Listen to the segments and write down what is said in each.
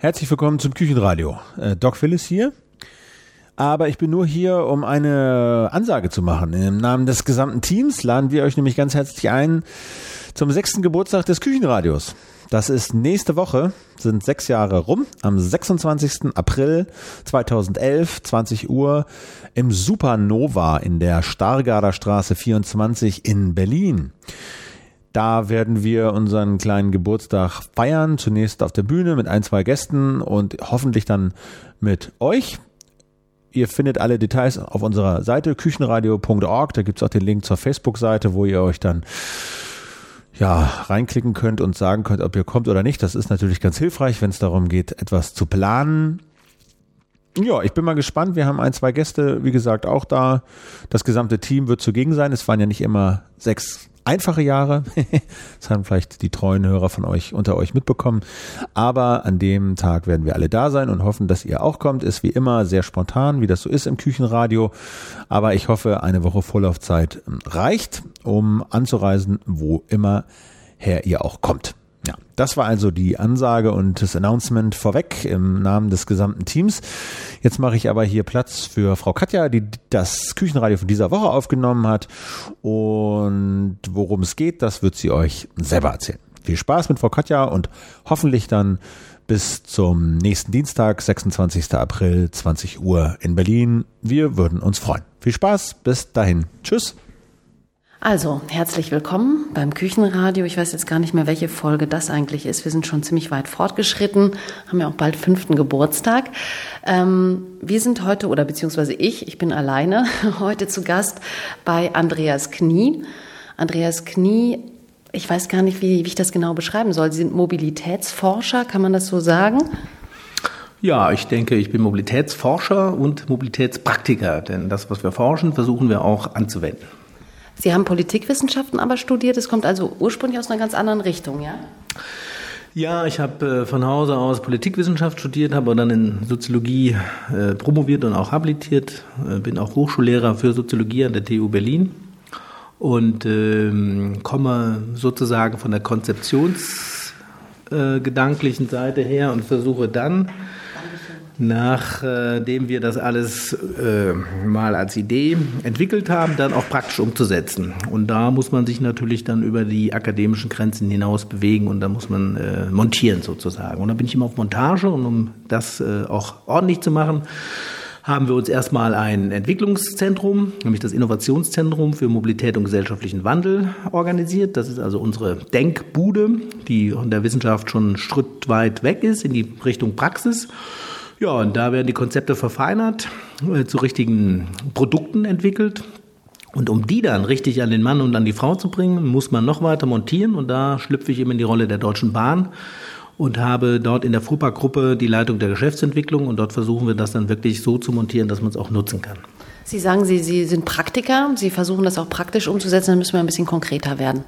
Herzlich willkommen zum Küchenradio. Doc Phillips hier. Aber ich bin nur hier, um eine Ansage zu machen. Im Namen des gesamten Teams laden wir euch nämlich ganz herzlich ein zum 6. Geburtstag des Küchenradios. Das ist nächste Woche, sind 6 Jahre rum, am 26. April 2011, 20 Uhr im Supernova in der Stargarder Straße 24 in Berlin. Da werden wir unseren kleinen Geburtstag feiern, zunächst auf der Bühne mit 1, 2 Gästen und hoffentlich dann mit euch. Ihr findet alle Details auf unserer Seite küchenradio.org, da gibt es auch den Link zur Facebook-Seite, wo ihr euch dann reinklicken könnt und sagen könnt, ob ihr kommt oder nicht. Das ist natürlich ganz hilfreich, wenn es darum geht, etwas zu planen. Ja, ich bin mal gespannt. Wir haben 1, 2 Gäste, wie gesagt, auch da. Das gesamte Team wird zugegen sein. Es waren ja nicht immer 6 einfache Jahre. Das haben vielleicht die treuen Hörer von euch unter euch mitbekommen. Aber an dem Tag werden wir alle da sein und hoffen, dass ihr auch kommt. Ist wie immer sehr spontan, wie das so ist im Küchenradio. Aber ich hoffe, eine Woche Vorlaufzeit reicht, um anzureisen, wo immer her ihr auch kommt. Ja, das war also die Ansage und das Announcement vorweg im Namen des gesamten Teams. Jetzt mache ich aber hier Platz für Frau Katja, die das Küchenradio von dieser Woche aufgenommen hat. Und worum es geht, das wird sie euch selber erzählen. Viel Spaß mit Frau Katja und hoffentlich dann bis zum nächsten Dienstag, 26. April, 20 Uhr in Berlin. Wir würden uns freuen. Viel Spaß, bis dahin. Tschüss. Also, herzlich willkommen beim Küchenradio. Ich weiß jetzt gar nicht mehr, welche Folge das eigentlich ist. Wir sind schon ziemlich weit fortgeschritten, haben ja auch bald 5. Geburtstag. Wir sind heute, oder beziehungsweise ich bin alleine heute zu Gast bei Andreas Knie. Andreas Knie, ich weiß gar nicht, wie ich das genau beschreiben soll. Sie sind Mobilitätsforscher, kann man das so sagen? Ja, ich denke, ich bin Mobilitätsforscher und Mobilitätspraktiker, denn das, was wir forschen, versuchen wir auch anzuwenden. Sie haben Politikwissenschaften aber studiert, es kommt also ursprünglich aus einer ganz anderen Richtung, ja? Ja, ich habe von Hause aus Politikwissenschaft studiert, habe dann in Soziologie promoviert und auch habilitiert, bin auch Hochschullehrer für Soziologie an der TU Berlin und komme sozusagen von der konzeptionsgedanklichen Seite her und versuche dann, nachdem wir das alles mal als Idee entwickelt haben, dann auch praktisch umzusetzen. Und da muss man sich natürlich dann über die akademischen Grenzen hinaus bewegen und da muss man montieren sozusagen. Und da bin ich immer auf Montage und um das auch ordentlich zu machen, haben wir uns erstmal ein Entwicklungszentrum, nämlich das Innovationszentrum für Mobilität und gesellschaftlichen Wandel organisiert. Das ist also unsere Denkbude, die von der Wissenschaft schon einen Schritt weit weg ist in die Richtung Praxis. Ja, und da werden die Konzepte verfeinert, zu richtigen Produkten entwickelt. Und um die dann richtig an den Mann und an die Frau zu bringen, muss man noch weiter montieren. Und da schlüpfe ich eben in die Rolle der Deutschen Bahn und habe dort in der FUPA-Gruppe die Leitung der Geschäftsentwicklung. Und dort versuchen wir das dann wirklich so zu montieren, dass man es auch nutzen kann. Sie sagen, Sie sind Praktiker. Sie versuchen das auch praktisch umzusetzen. Dann müssen wir ein bisschen konkreter werden.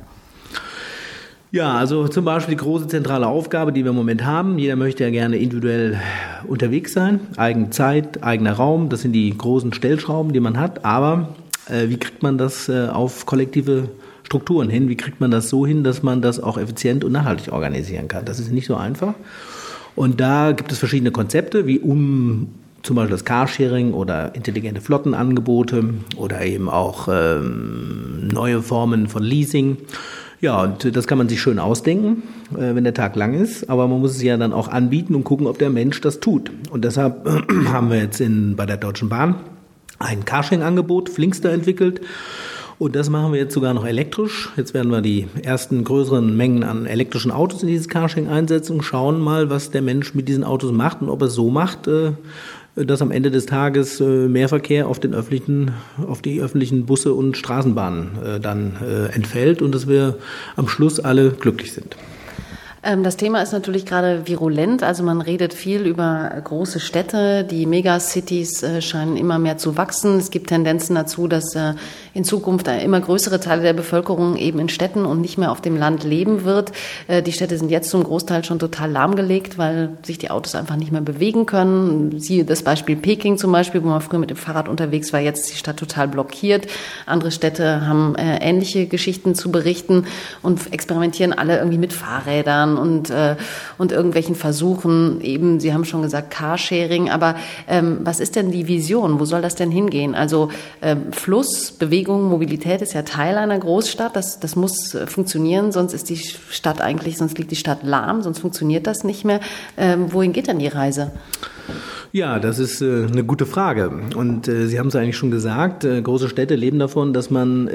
Ja, also zum Beispiel die große zentrale Aufgabe, die wir im Moment haben. Jeder möchte ja gerne individuell unterwegs sein, eigene Zeit, eigener Raum. Das sind die großen Stellschrauben, die man hat. Aber wie kriegt man das auf kollektive Strukturen hin? Wie kriegt man das so hin, dass man das auch effizient und nachhaltig organisieren kann? Das ist nicht so einfach. Und da gibt es verschiedene Konzepte, wie zum Beispiel das Carsharing oder intelligente Flottenangebote oder eben auch neue Formen von Leasing. Ja, und das kann man sich schön ausdenken, wenn der Tag lang ist, aber man muss es ja dann auch anbieten und gucken, ob der Mensch das tut. Und deshalb haben wir jetzt bei der Deutschen Bahn ein Carsharing-Angebot, Flinkster, entwickelt. Und das machen wir jetzt sogar noch elektrisch. Jetzt werden wir die ersten größeren Mengen an elektrischen Autos in dieses Carsharing einsetzen und schauen mal, was der Mensch mit diesen Autos macht und ob er es so macht, dass am Ende des Tages mehr Verkehr auf die öffentlichen Busse und Straßenbahnen dann entfällt und dass wir am Schluss alle glücklich sind. Das Thema ist natürlich gerade virulent, also man redet viel über große Städte, die Megacities scheinen immer mehr zu wachsen. Es gibt Tendenzen dazu, dass in Zukunft immer größere Teile der Bevölkerung eben in Städten und nicht mehr auf dem Land leben wird. Die Städte sind jetzt zum Großteil schon total lahmgelegt, weil sich die Autos einfach nicht mehr bewegen können. Siehe das Beispiel Peking zum Beispiel, wo man früher mit dem Fahrrad unterwegs war, jetzt ist die Stadt total blockiert. Andere Städte haben ähnliche Geschichten zu berichten und experimentieren alle irgendwie mit Fahrrädern Bahnen und irgendwelchen Versuchen, eben, Sie haben schon gesagt, Carsharing, aber was ist denn die Vision? Wo soll das denn hingehen? Also Fluss, Bewegung, Mobilität ist ja Teil einer Großstadt, das muss funktionieren, sonst liegt die Stadt lahm, sonst funktioniert das nicht mehr. Wohin geht denn die Reise? Ja, das ist eine gute Frage. Und Sie haben es eigentlich schon gesagt, große Städte leben davon, dass man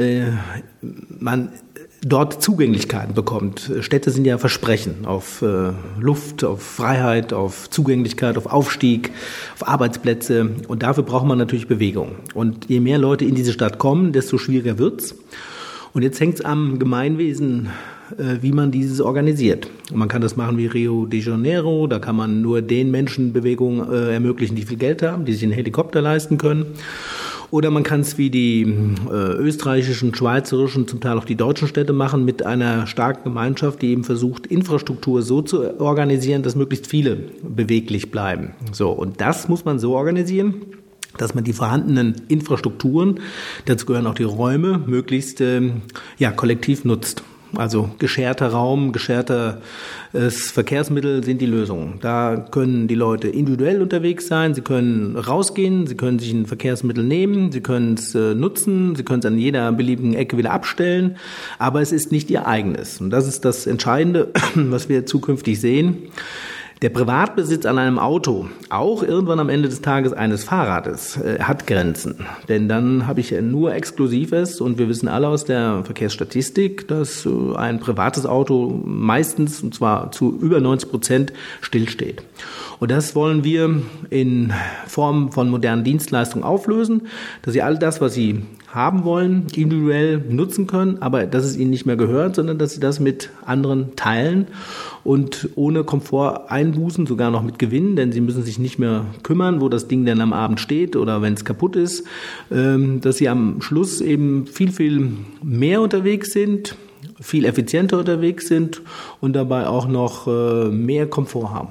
dort Zugänglichkeiten bekommt. Städte sind ja Versprechen auf Luft, auf Freiheit, auf Zugänglichkeit, auf Aufstieg, auf Arbeitsplätze. Und dafür braucht man natürlich Bewegung. Und je mehr Leute in diese Stadt kommen, desto schwieriger wird's. Und jetzt hängt es am Gemeinwesen, wie man dieses organisiert. Und man kann das machen wie Rio de Janeiro, da kann man nur den Menschen Bewegung ermöglichen, die viel Geld haben, die sich einen Helikopter leisten können. Oder man kann es wie die österreichischen, schweizerischen, zum Teil auch die deutschen Städte machen, mit einer starken Gemeinschaft, die eben versucht, Infrastruktur so zu organisieren, dass möglichst viele beweglich bleiben. So, und das muss man so organisieren, dass man die vorhandenen Infrastrukturen, dazu gehören auch die Räume, möglichst kollektiv nutzt. Also gescherter Raum, geschertes Verkehrsmittel sind die Lösung. Da können die Leute individuell unterwegs sein, sie können rausgehen, sie können sich ein Verkehrsmittel nehmen, sie können es nutzen, sie können es an jeder beliebigen Ecke wieder abstellen, aber es ist nicht ihr eigenes. Und das ist das Entscheidende, was wir zukünftig sehen. Der Privatbesitz an einem Auto, auch irgendwann am Ende des Tages eines Fahrrades, hat Grenzen. Denn dann habe ich nur Exklusives und wir wissen alle aus der Verkehrsstatistik, dass ein privates Auto meistens, und zwar zu über 90%, stillsteht. Und das wollen wir in Form von modernen Dienstleistungen auflösen, dass Sie all das, was Sie haben wollen, individuell nutzen können, aber dass es Ihnen nicht mehr gehört, sondern dass Sie das mit anderen teilen und ohne Komfort einbußen, sogar noch mit Gewinn, denn Sie müssen sich nicht mehr kümmern, wo das Ding denn am Abend steht oder wenn es kaputt ist, dass Sie am Schluss eben viel, viel mehr unterwegs sind, viel effizienter unterwegs sind und dabei auch noch mehr Komfort haben.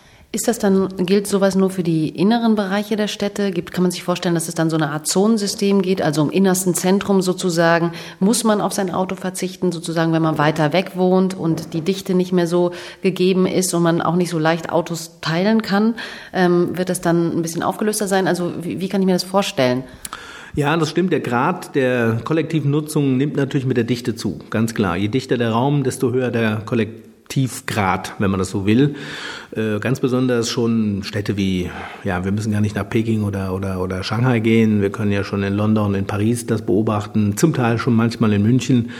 Gilt sowas nur für die inneren Bereiche der Städte? Kann man sich vorstellen, dass es dann so eine Art Zonensystem geht, also im innersten Zentrum sozusagen? Muss man auf sein Auto verzichten, sozusagen, wenn man weiter weg wohnt und die Dichte nicht mehr so gegeben ist und man auch nicht so leicht Autos teilen kann? Wird das dann ein bisschen aufgelöster sein? Also wie kann ich mir das vorstellen? Ja, das stimmt. Der Grad der kollektiven Nutzung nimmt natürlich mit der Dichte zu, ganz klar. Je dichter der Raum, desto höher der Kollektivgrad, wenn man das so will. Ganz besonders schon Städte wie, wir müssen gar nicht nach Peking oder Shanghai gehen. Wir können ja schon in London, in Paris das beobachten, zum Teil schon manchmal in München.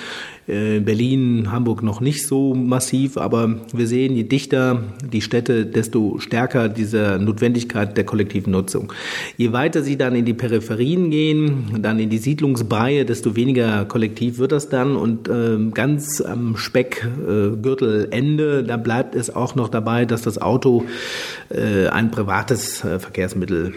Berlin, Hamburg noch nicht so massiv, aber wir sehen, je dichter die Städte, desto stärker diese Notwendigkeit der kollektiven Nutzung. Je weiter sie dann in die Peripherien gehen, dann in die Siedlungsbreie, desto weniger kollektiv wird das dann und ganz am Speckgürtelende, da bleibt es auch noch dabei, dass das Auto ein privates Verkehrsmittel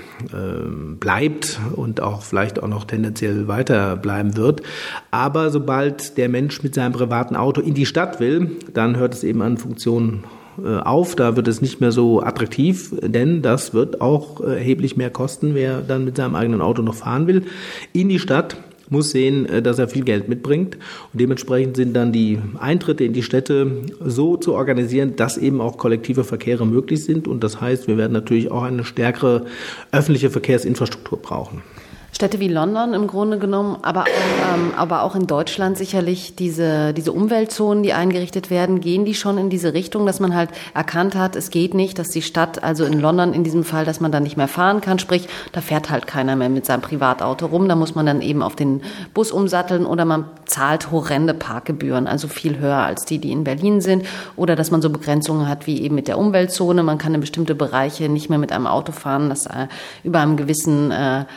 bleibt und auch vielleicht auch noch tendenziell weiter bleiben wird. Aber sobald der Mensch mit seinem privaten Auto in die Stadt will, dann hört es eben an Funktionen auf. Da wird es nicht mehr so attraktiv, denn das wird auch erheblich mehr kosten, wer dann mit seinem eigenen Auto noch fahren will. In die Stadt muss sehen, dass er viel Geld mitbringt. Und dementsprechend sind dann die Eintritte in die Städte so zu organisieren, dass eben auch kollektive Verkehre möglich sind. Und das heißt, wir werden natürlich auch eine stärkere öffentliche Verkehrsinfrastruktur brauchen. Städte wie London im Grunde genommen, aber auch in Deutschland sicherlich diese Umweltzonen, die eingerichtet werden, gehen die schon in diese Richtung, dass man halt erkannt hat, es geht nicht, dass die Stadt, also in London in diesem Fall, dass man da nicht mehr fahren kann, sprich, da fährt halt keiner mehr mit seinem Privatauto rum, da muss man dann eben auf den Bus umsatteln oder man zahlt horrende Parkgebühren, also viel höher als die in Berlin sind, oder dass man so Begrenzungen hat wie eben mit der Umweltzone, man kann in bestimmte Bereiche nicht mehr mit einem Auto fahren, das über einem gewissen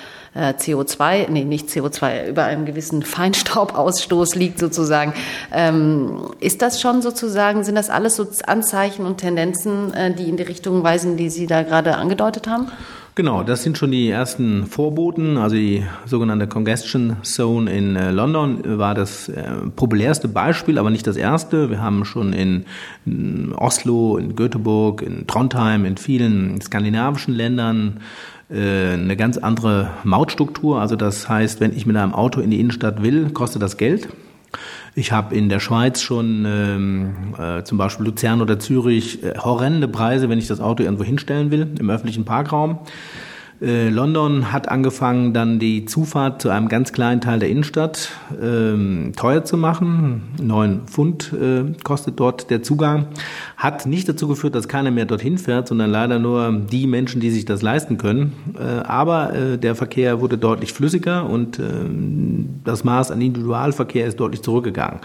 über einem gewissen Feinstaubausstoß liegt sozusagen. Ist das schon sozusagen, sind das alles so Anzeichen und Tendenzen, die in die Richtung weisen, die Sie da gerade angedeutet haben? Genau, das sind schon die ersten Vorboten. Also die sogenannte Congestion Zone in London war das populärste Beispiel, aber nicht das erste. Wir haben schon in Oslo, in Göteborg, in Trondheim, in vielen skandinavischen Ländern eine ganz andere Mautstruktur. Also das heißt, wenn ich mit einem Auto in die Innenstadt will, kostet das Geld. Ich habe in der Schweiz schon zum Beispiel Luzern oder Zürich horrende Preise, wenn ich das Auto irgendwo hinstellen will, im öffentlichen Parkraum. London hat angefangen, dann die Zufahrt zu einem ganz kleinen Teil der Innenstadt teuer zu machen. 9 Pfund kostet dort der Zugang. Hat nicht dazu geführt, dass keiner mehr dorthin fährt, sondern leider nur die Menschen, die sich das leisten können. Aber der Verkehr wurde deutlich flüssiger und das Maß an Individualverkehr ist deutlich zurückgegangen.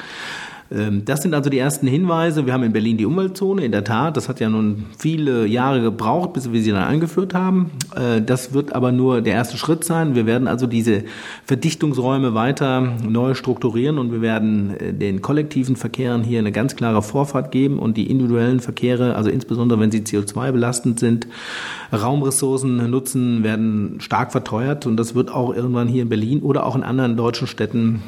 Das sind also die ersten Hinweise. Wir haben in Berlin die Umweltzone, in der Tat. Das hat ja nun viele Jahre gebraucht, bis wir sie dann eingeführt haben. Das wird aber nur der erste Schritt sein. Wir werden also diese Verdichtungsräume weiter neu strukturieren und wir werden den kollektiven Verkehren hier eine ganz klare Vorfahrt geben und die individuellen Verkehre, also insbesondere wenn sie CO2-belastend sind, Raumressourcen nutzen, werden stark verteuert und das wird auch irgendwann hier in Berlin oder auch in anderen deutschen Städten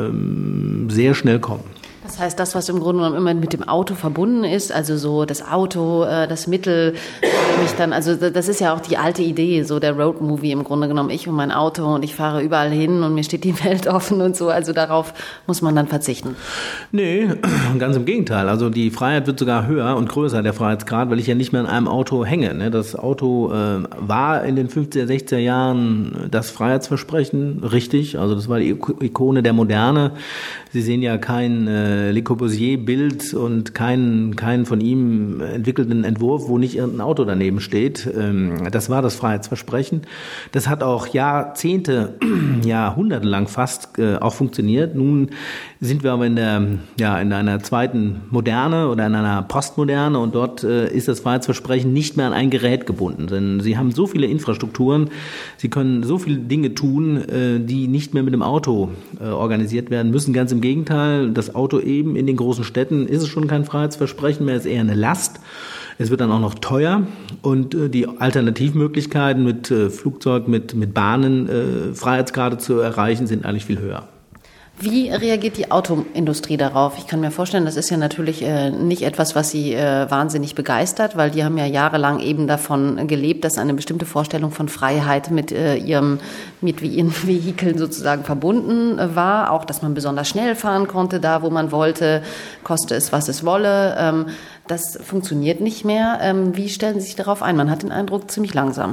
sehr schnell kommen. Das heißt, das, was im Grunde genommen immer mit dem Auto verbunden ist, also so das Auto, das Mittel, mich dann, also das ist ja auch die alte Idee, so der Roadmovie im Grunde genommen, ich und mein Auto und ich fahre überall hin und mir steht die Welt offen und so, also darauf muss man dann verzichten. Nee, ganz im Gegenteil, also die Freiheit wird sogar höher und größer, der Freiheitsgrad, weil ich ja nicht mehr an einem Auto hänge. Ne? Das Auto war in den 50er, 60er Jahren das Freiheitsversprechen, richtig, also das war die Ikone der Moderne. Sie sehen ja kein Le Corbusier-Bild und keinen von ihm entwickelten Entwurf, wo nicht irgendein Auto daneben steht. Das war das Freiheitsversprechen. Das hat auch Jahrzehnte, Jahrhunderte lang fast auch funktioniert. Nun sind wir aber in einer zweiten Moderne oder in einer Postmoderne und dort ist das Freiheitsversprechen nicht mehr an ein Gerät gebunden. Denn Sie haben so viele Infrastrukturen, Sie können so viele Dinge tun, die nicht mehr mit dem Auto organisiert werden müssen. Ganz im Gegenteil, das Auto eben in den großen Städten ist es schon kein Freiheitsversprechen mehr, ist eher eine Last. Es wird dann auch noch teuer und die Alternativmöglichkeiten mit Flugzeug, mit Bahnen Freiheitsgrade zu erreichen, sind eigentlich viel höher. Wie reagiert die Autoindustrie darauf? Ich kann mir vorstellen, das ist ja natürlich nicht etwas, was sie wahnsinnig begeistert, weil die haben ja jahrelang eben davon gelebt, dass eine bestimmte Vorstellung von Freiheit mit ihren Vehikeln sozusagen verbunden war. Auch, dass man besonders schnell fahren konnte, da wo man wollte, koste es, was es wolle. Das funktioniert nicht mehr. Wie stellen Sie sich darauf ein? Man hat den Eindruck, ziemlich langsam.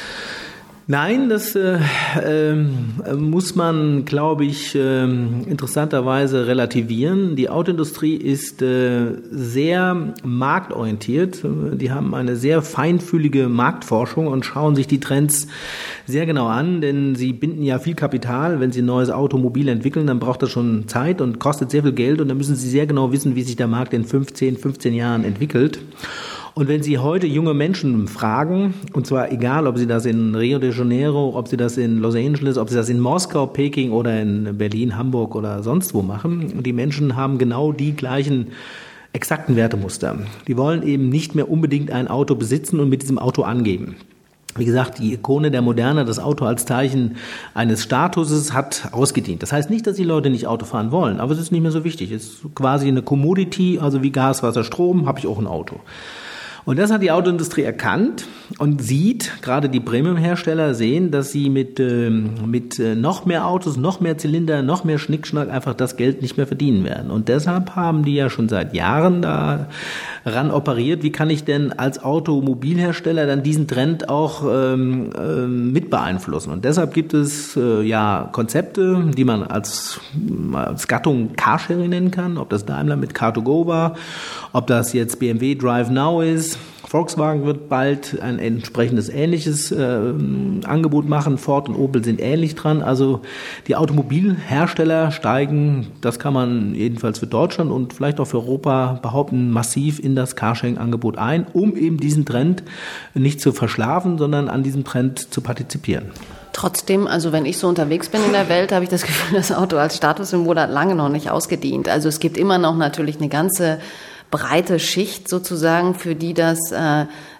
Nein, das muss man, glaube ich, interessanterweise relativieren. Die Autoindustrie ist sehr marktorientiert. Die haben eine sehr feinfühlige Marktforschung und schauen sich die Trends sehr genau an, denn sie binden ja viel Kapital. Wenn sie ein neues Automobil entwickeln, dann braucht das schon Zeit und kostet sehr viel Geld und dann müssen sie sehr genau wissen, wie sich der Markt in 15 Jahren entwickelt. Und wenn Sie heute junge Menschen fragen, und zwar egal, ob Sie das in Rio de Janeiro, ob Sie das in Los Angeles, ob Sie das in Moskau, Peking oder in Berlin, Hamburg oder sonst wo machen, und die Menschen haben genau die gleichen exakten Wertemuster. Die wollen eben nicht mehr unbedingt ein Auto besitzen und mit diesem Auto angeben. Wie gesagt, die Ikone der Moderne, das Auto als Zeichen eines Statuses, hat ausgedient. Das heißt nicht, dass die Leute nicht Auto fahren wollen, aber es ist nicht mehr so wichtig. Es ist quasi eine Commodity, also wie Gas, Wasser, Strom, habe ich auch ein Auto. Und das hat die Autoindustrie erkannt und sieht, gerade die Premium-Hersteller sehen, dass sie mit noch mehr Autos, noch mehr Zylinder, noch mehr Schnickschnack einfach das Geld nicht mehr verdienen werden. Und deshalb haben die ja schon seit Jahren daran operiert, wie kann ich denn als Automobilhersteller dann diesen Trend auch mit beeinflussen. Und deshalb gibt es Konzepte, die man als Gattung Carsharing nennen kann, ob das Daimler mit Car2Go war, ob das jetzt BMW Drive Now ist. Volkswagen wird bald ein entsprechendes ähnliches Angebot machen. Ford und Opel sind ähnlich dran. Also die Automobilhersteller steigen, das kann man jedenfalls für Deutschland und vielleicht auch für Europa behaupten, massiv in das Carsharing-Angebot ein, um eben diesen Trend nicht zu verschlafen, sondern an diesem Trend zu partizipieren. Trotzdem, also wenn ich so unterwegs bin in der Welt, habe ich das Gefühl, das Auto als Statussymbol hat lange noch nicht ausgedient. Also es gibt immer noch natürlich eine ganze breite Schicht sozusagen, für die das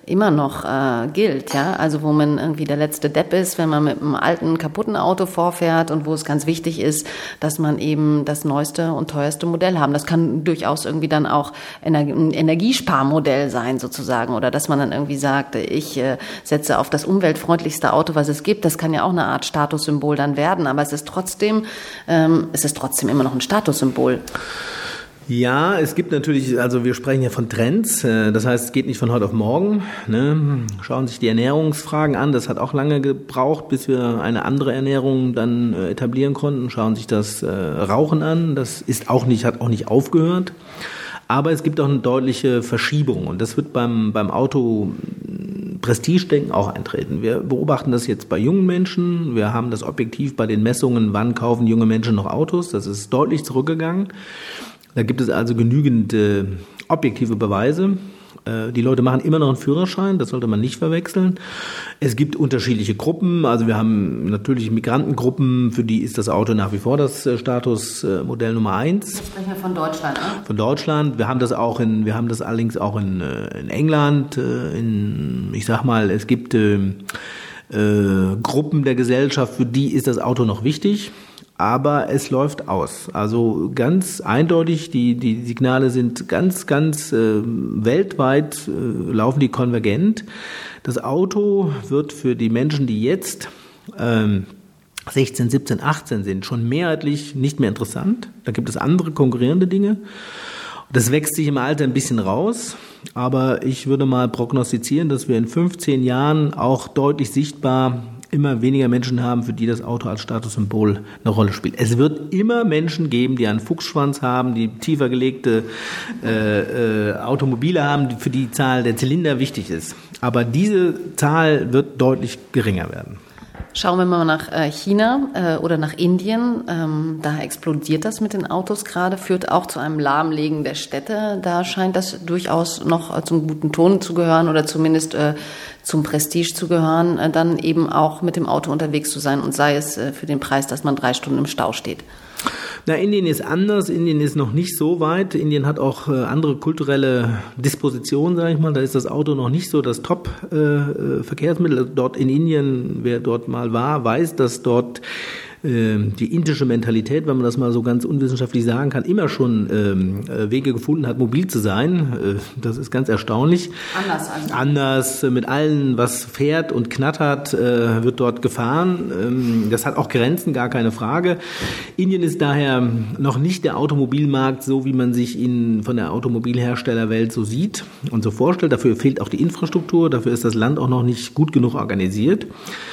immer noch gilt, ja, also wo man irgendwie der letzte Depp ist, wenn man mit einem alten, kaputten Auto vorfährt und wo es ganz wichtig ist, dass man eben das neueste und teuerste Modell haben. Das kann durchaus irgendwie dann auch ein Energiesparmodell sein sozusagen oder dass man dann irgendwie sagt, ich setze auf das umweltfreundlichste Auto, was es gibt. Das kann ja auch eine Art Statussymbol dann werden, aber es ist trotzdem immer noch ein Statussymbol. Ja, es gibt natürlich, also wir sprechen ja von Trends, das heißt, es geht nicht von heute auf morgen. Ne? Schauen sich die Ernährungsfragen an, das hat auch lange gebraucht, bis wir eine andere Ernährung dann etablieren konnten. Schauen sich das Rauchen an, das hat auch nicht aufgehört. Aber es gibt auch eine deutliche Verschiebung und das wird beim Auto Prestigedenken auch eintreten. Wir beobachten das jetzt bei jungen Menschen. Wir haben das objektiv bei den Messungen, wann kaufen junge Menschen noch Autos. Das ist deutlich zurückgegangen. Da gibt es also genügend objektive Beweise. Die Leute machen immer noch einen Führerschein, das sollte man nicht verwechseln. Es gibt unterschiedliche Gruppen, also wir haben natürlich Migrantengruppen, für die ist das Auto nach wie vor das Statusmodell Nummer 1. Wir sprechen ja von Deutschland, ne? Von Deutschland. Wir haben das allerdings auch in England. Es gibt Gruppen der Gesellschaft, für die ist das Auto noch wichtig. Aber es läuft aus. Also ganz eindeutig, die Signale sind ganz weltweit, laufen die konvergent. Das Auto wird für die Menschen, die jetzt 16, 17, 18 sind, schon mehrheitlich nicht mehr interessant. Da gibt es andere konkurrierende Dinge. Das wächst sich im Alter ein bisschen raus. Aber ich würde mal prognostizieren, dass wir in 15 Jahren auch deutlich sichtbar immer weniger Menschen haben, für die das Auto als Statussymbol eine Rolle spielt. Es wird immer Menschen geben, die einen Fuchsschwanz haben, die tiefer gelegte Automobile haben, für die Zahl der Zylinder wichtig ist. Aber diese Zahl wird deutlich geringer werden. Schauen wir mal nach China oder nach Indien. Da explodiert das mit den Autos gerade, führt auch zu einem Lahmlegen der Städte. Da scheint das durchaus noch zum guten Ton zu gehören oder zumindest zum Prestige zu gehören, dann eben auch mit dem Auto unterwegs zu sein und sei es für den Preis, dass man 3 Stunden im Stau steht. Na, Indien ist anders. Indien ist noch nicht so weit. Indien hat auch andere kulturelle Dispositionen, sage ich mal. Da ist das Auto noch nicht so das Top-Verkehrsmittel. Dort in Indien, wer dort mal war, weiß, dass dort die indische Mentalität, wenn man das mal so ganz unwissenschaftlich sagen kann, immer schon Wege gefunden hat, mobil zu sein. Das ist ganz erstaunlich. Anders mit allen, was fährt und knattert, wird dort gefahren. Das hat auch Grenzen, gar keine Frage. Indien ist daher noch nicht der Automobilmarkt, so wie man sich ihn von der Automobilherstellerwelt so sieht und so vorstellt. Dafür fehlt auch die Infrastruktur, dafür ist das Land auch noch nicht gut genug organisiert.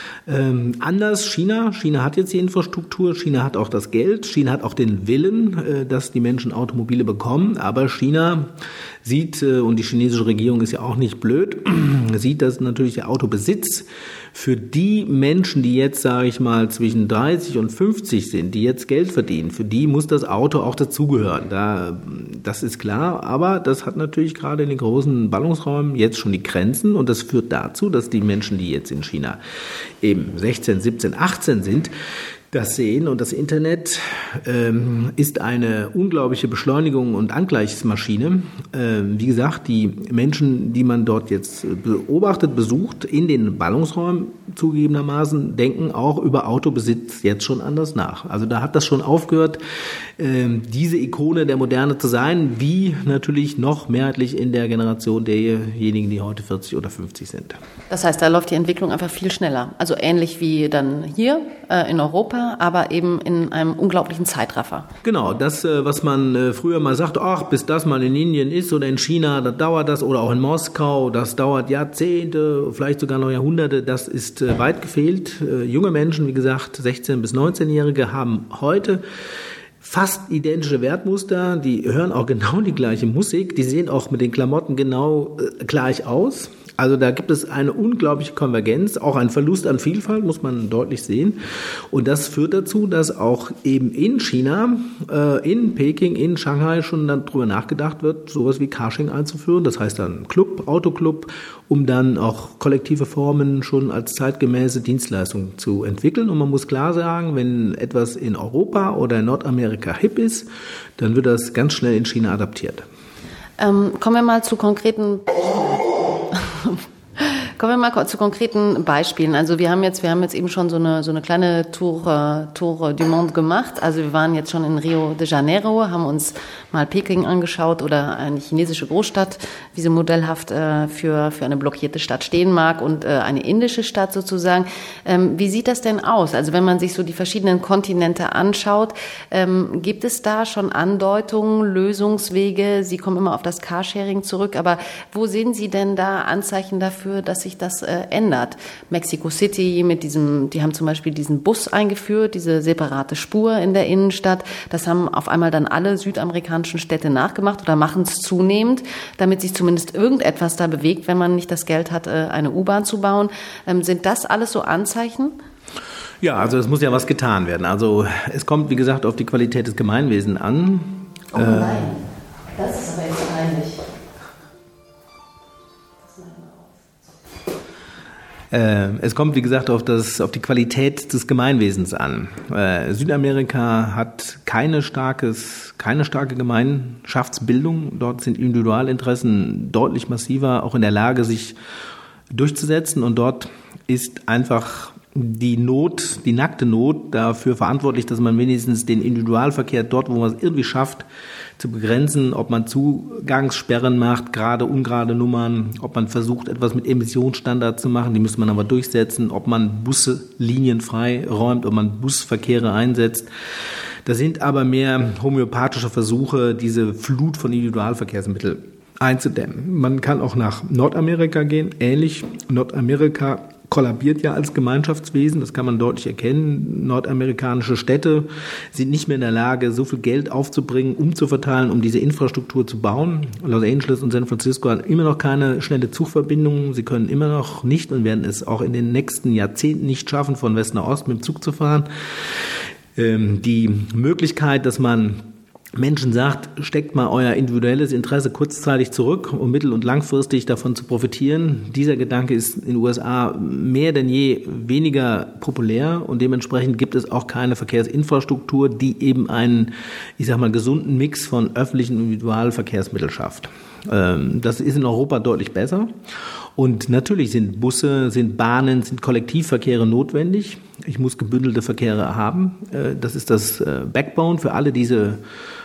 Anders China. China hat jetzt die Infrastruktur, China hat auch das Geld, China hat auch den Willen, dass die Menschen Automobile bekommen, aber China sieht, und die chinesische Regierung ist ja auch nicht blöd, sieht, dass natürlich der Autobesitz für die Menschen, die jetzt, sage ich mal, zwischen 30 und 50 sind, die jetzt Geld verdienen, für die muss das Auto auch dazugehören. Das ist klar, aber das hat natürlich gerade in den großen Ballungsräumen jetzt schon die Grenzen und das führt dazu, dass die Menschen, die jetzt in China eben 16, 17, 18 sind, das sehen und das Internet ist eine unglaubliche Beschleunigung und Angleichsmaschine. Wie gesagt, die Menschen, die man dort jetzt beobachtet, besucht, in den Ballungsräumen zugegebenermaßen, denken auch über Autobesitz jetzt schon anders nach. Also da hat das schon aufgehört, diese Ikone der Moderne zu sein, wie natürlich noch mehrheitlich in der Generation derjenigen, die heute 40 oder 50 sind. Das heißt, da läuft die Entwicklung einfach viel schneller. Also ähnlich wie dann hier in Europa, aber eben in einem unglaublichen Zeitraffer. Genau, das, was man früher mal sagte, bis das mal in Indien ist oder in China, da dauert das, oder auch in Moskau, das dauert Jahrzehnte, vielleicht sogar noch Jahrhunderte, das ist weit gefehlt. Junge Menschen, wie gesagt, 16- bis 19-Jährige haben heute fast identische Wertmuster, die hören auch genau die gleiche Musik, die sehen auch mit den Klamotten genau gleich aus. Also da gibt es eine unglaubliche Konvergenz, auch ein Verlust an Vielfalt, muss man deutlich sehen. Und das führt dazu, dass auch eben in China, in Peking, in Shanghai schon dann drüber nachgedacht wird, sowas wie Carsharing einzuführen. Das heißt dann Club, Autoclub, um dann auch kollektive Formen schon als zeitgemäße Dienstleistung zu entwickeln. Und man muss klar sagen, wenn etwas in Europa oder in Nordamerika hip ist, dann wird das ganz schnell in China adaptiert. Kommen wir mal zu konkreten Kommen wir mal zu konkreten Beispielen. Also wir haben jetzt eben schon so eine kleine Tour du Monde gemacht. Also wir waren jetzt schon in Rio de Janeiro, haben uns mal Peking angeschaut oder eine chinesische Großstadt, wie sie modellhaft für eine blockierte Stadt stehen mag und eine indische Stadt sozusagen. Wie sieht das denn aus? Also wenn man sich so die verschiedenen Kontinente anschaut, gibt es da schon Andeutungen, Lösungswege? Sie kommen immer auf das Carsharing zurück, aber wo sehen Sie denn da Anzeichen dafür, dass sich das ändert? Mexico City die haben zum Beispiel diesen Bus eingeführt, diese separate Spur in der Innenstadt. Das haben auf einmal dann alle südamerikanischen Städte nachgemacht oder machen es zunehmend, damit sich zumindest irgendetwas da bewegt, wenn man nicht das Geld hat, eine U-Bahn zu bauen. Sind das alles so Anzeichen? Ja, also es muss ja was getan werden. Also es kommt, wie gesagt, auf die Qualität des Gemeinwesens an. Oh nein, das ist aber jetzt peinlich. Es kommt, wie gesagt, auf die Qualität des Gemeinwesens an. Südamerika hat keine starke Gemeinschaftsbildung. Dort sind Individualinteressen deutlich massiver, auch in der Lage, sich durchzusetzen. Und dort ist einfach die nackte Not dafür verantwortlich, dass man wenigstens den Individualverkehr dort, wo man es irgendwie schafft, zu begrenzen, ob man Zugangssperren macht, gerade ungerade Nummern, ob man versucht, etwas mit Emissionsstandards zu machen, die müsste man aber durchsetzen, ob man Busse linienfrei räumt, ob man Busverkehre einsetzt. Das sind aber mehr homöopathische Versuche, diese Flut von Individualverkehrsmitteln einzudämmen. Man kann auch nach Nordamerika gehen, ähnlich. Nordamerika kollabiert ja als Gemeinschaftswesen, das kann man deutlich erkennen. Nordamerikanische Städte sind nicht mehr in der Lage, so viel Geld aufzubringen, umzuverteilen, um diese Infrastruktur zu bauen. Los Angeles und San Francisco haben immer noch keine schnelle Zugverbindung. Sie können immer noch nicht und werden es auch in den nächsten Jahrzehnten nicht schaffen, von West nach Ost mit dem Zug zu fahren. Die Möglichkeit, dass man Menschen sagt, steckt mal euer individuelles Interesse kurzzeitig zurück, um mittel- und langfristig davon zu profitieren. Dieser Gedanke ist in den USA mehr denn je weniger populär und dementsprechend gibt es auch keine Verkehrsinfrastruktur, die eben einen, gesunden Mix von öffentlichen Individualverkehrsmitteln schafft. Das ist in Europa deutlich besser. Und natürlich sind Busse, sind Bahnen, sind Kollektivverkehre notwendig. Ich muss gebündelte Verkehre haben. Das ist das Backbone für alle diese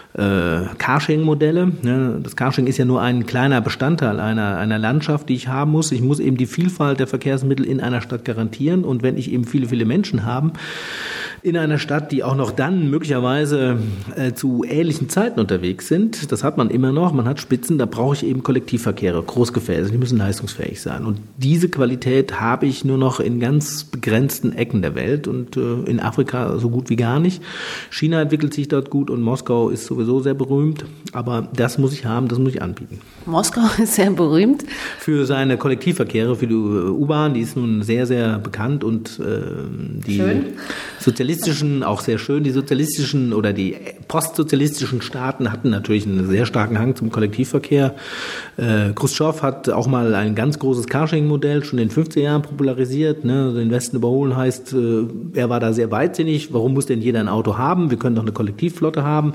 Carsharing-Modelle. Das Carsharing ist ja nur ein kleiner Bestandteil einer Landschaft, die ich haben muss. Ich muss eben die Vielfalt der Verkehrsmittel in einer Stadt garantieren. Und wenn ich eben viele, viele Menschen habe, in einer Stadt, die auch noch dann möglicherweise zu ähnlichen Zeiten unterwegs sind. Das hat man immer noch. Man hat Spitzen, da brauche ich eben Kollektivverkehre, Großgefäße, die müssen leistungsfähig sein. Und diese Qualität habe ich nur noch in ganz begrenzten Ecken der Welt und in Afrika so gut wie gar nicht. China entwickelt sich dort gut und Moskau ist sowieso sehr berühmt. Aber das muss ich haben, das muss ich anbieten. Moskau ist sehr berühmt. Für seine Kollektivverkehre, für die U-Bahn, die ist nun sehr, sehr bekannt und die sozialistischen, auch sehr schön, die sozialistischen oder die postsozialistischen Staaten hatten natürlich einen sehr starken Hang zum Kollektivverkehr. Khrushchev hat auch mal ein ganz großes Carsharing-Modell schon in den 50er Jahren popularisiert. Den Westen überholen heißt, er war da sehr weitsichtig. Warum muss denn jeder ein Auto haben? Wir können doch eine Kollektivflotte haben.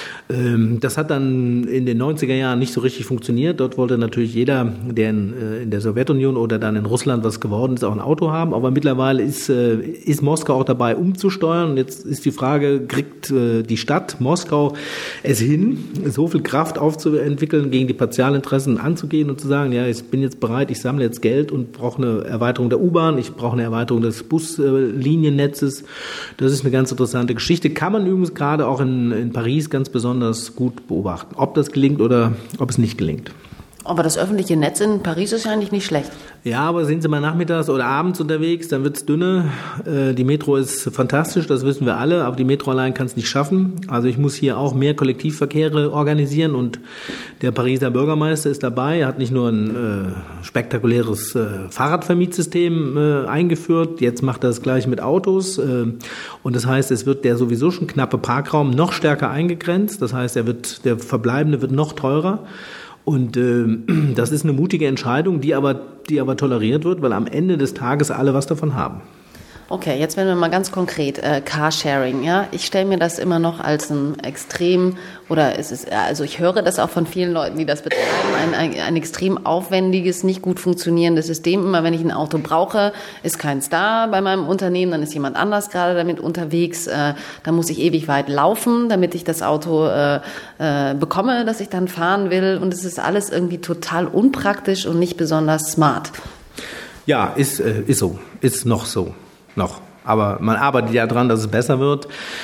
Das hat dann in den 90er Jahren nicht so richtig funktioniert. Dort wollte natürlich jeder, der in der Sowjetunion oder dann in Russland was geworden ist, auch ein Auto haben. Aber mittlerweile ist Moskau auch dabei umzusteuern. Und jetzt ist die Frage, kriegt die Stadt Moskau es hin, so viel Kraft aufzuentwickeln, gegen die Partialinteressen anzugehen und zu sagen, ja, ich bin jetzt bereit, ich sammle jetzt Geld und brauche eine Erweiterung der U-Bahn, ich brauche eine Erweiterung des Busliniennetzes. Das ist eine ganz interessante Geschichte. Kann man übrigens gerade auch in Paris ganz besonders gut beobachten, ob das gelingt oder ob es nicht gelingt. Aber das öffentliche Netz in Paris ist ja eigentlich nicht schlecht. Ja, aber sind Sie mal nachmittags oder abends unterwegs, dann wird's dünne. Die Metro ist fantastisch, das wissen wir alle, aber die Metro allein kann es nicht schaffen. Also ich muss hier auch mehr Kollektivverkehre organisieren und der Pariser Bürgermeister ist dabei. Er hat nicht nur ein spektakuläres Fahrradvermietsystem eingeführt, jetzt macht er das gleich mit Autos. Und das heißt, es wird der sowieso schon knappe Parkraum noch stärker eingegrenzt. Das heißt, der verbleibende wird noch teurer. Und das ist eine mutige Entscheidung, die aber toleriert wird, weil am Ende des Tages alle was davon haben. Okay, jetzt werden wir mal ganz konkret. Carsharing, ja. Ich stelle mir das immer noch als ein extrem, oder also ich höre das auch von vielen Leuten, die das betreiben, ein extrem aufwendiges, nicht gut funktionierendes System. Immer wenn ich ein Auto brauche, ist keins da bei meinem Unternehmen, dann ist jemand anders gerade damit unterwegs. Da muss ich ewig weit laufen, damit ich das Auto bekomme, das ich dann fahren will. Und es ist alles irgendwie total unpraktisch und nicht besonders smart. Ja, ist so. Ist noch so. Noch. Aber man arbeitet ja dran, dass es besser wird.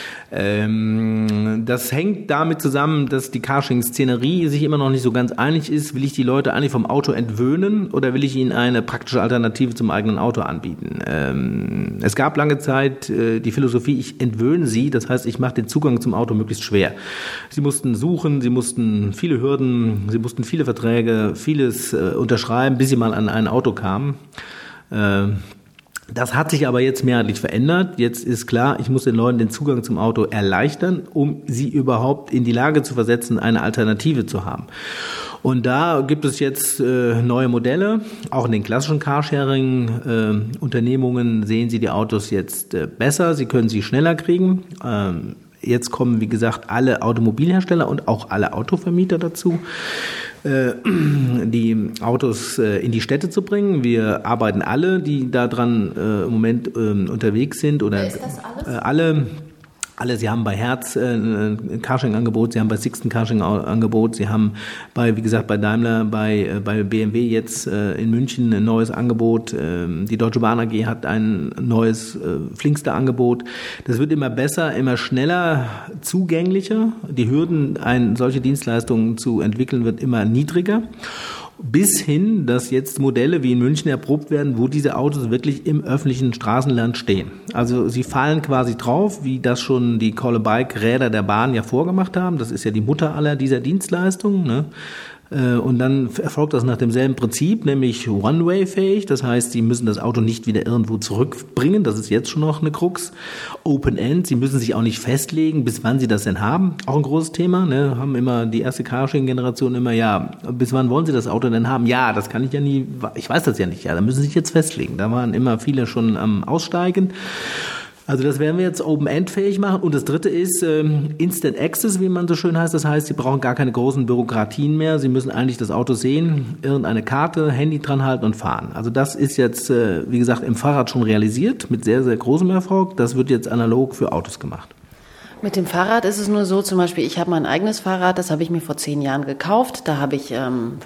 Das hängt damit zusammen, dass die Carsharing-Szenerie sich immer noch nicht so ganz einig ist. Will ich die Leute eigentlich vom Auto entwöhnen oder will ich ihnen eine praktische Alternative zum eigenen Auto anbieten? Es gab lange Zeit die Philosophie, ich entwöhne sie, das heißt, ich mache den Zugang zum Auto möglichst schwer. Sie mussten suchen, sie mussten viele Hürden, sie mussten viele Verträge, vieles unterschreiben, bis sie mal an ein Auto kamen. Das hat sich aber jetzt mehrheitlich verändert. Jetzt ist klar, ich muss den Leuten den Zugang zum Auto erleichtern, um sie überhaupt in die Lage zu versetzen, eine Alternative zu haben. Und da gibt es jetzt neue Modelle. Auch in den klassischen Carsharing-Unternehmungen sehen Sie die Autos jetzt besser. Sie können sie schneller kriegen. Jetzt kommen, wie gesagt, alle Automobilhersteller und auch alle Autovermieter dazu, die Autos in die Städte zu bringen. Wir arbeiten alle, die da dran im Moment unterwegs sind. Oder ist das alles? Alle, Sie haben bei Hertz ein Carsharing-Angebot, Sie haben bei Sixt ein Carsharing-Angebot, Sie haben bei Daimler, bei BMW jetzt in München ein neues Angebot. Die Deutsche Bahn AG hat ein neues Flinkster-Angebot. Das wird immer besser, immer schneller, zugänglicher. Die Hürden, solche Dienstleistungen zu entwickeln, wird immer niedriger. Bis hin, dass jetzt Modelle wie in München erprobt werden, wo diese Autos wirklich im öffentlichen Straßenland stehen. Also sie fallen quasi drauf, wie das schon die Call-a-Bike-Räder der Bahn ja vorgemacht haben. Das ist ja die Mutter aller dieser Dienstleistungen, ne? Und dann erfolgt das nach demselben Prinzip, nämlich One-Way-fähig. Das heißt, Sie müssen das Auto nicht wieder irgendwo zurückbringen. Das ist jetzt schon noch eine Krux. Open-End. Sie müssen sich auch nicht festlegen, bis wann Sie das denn haben. Auch ein großes Thema. Ne? Haben immer die erste Carsharing-Generation immer, ja, bis wann wollen Sie das Auto denn haben? Ja, das kann ich ja nie, ich weiß das ja nicht. Ja, da müssen Sie sich jetzt festlegen. Da waren immer viele schon am Aussteigen. Also das werden wir jetzt Open-End-fähig machen. Und das dritte ist Instant Access, wie man so schön heißt. Das heißt, Sie brauchen gar keine großen Bürokratien mehr. Sie müssen eigentlich das Auto sehen, irgendeine Karte, Handy dran halten und fahren. Also das ist jetzt, wie gesagt, im Fahrrad schon realisiert mit sehr, sehr großem Erfolg. Das wird jetzt analog für Autos gemacht. Mit dem Fahrrad ist es nur so, zum Beispiel, ich habe mein eigenes Fahrrad, das habe ich mir vor 10 Jahren gekauft. Da habe ich,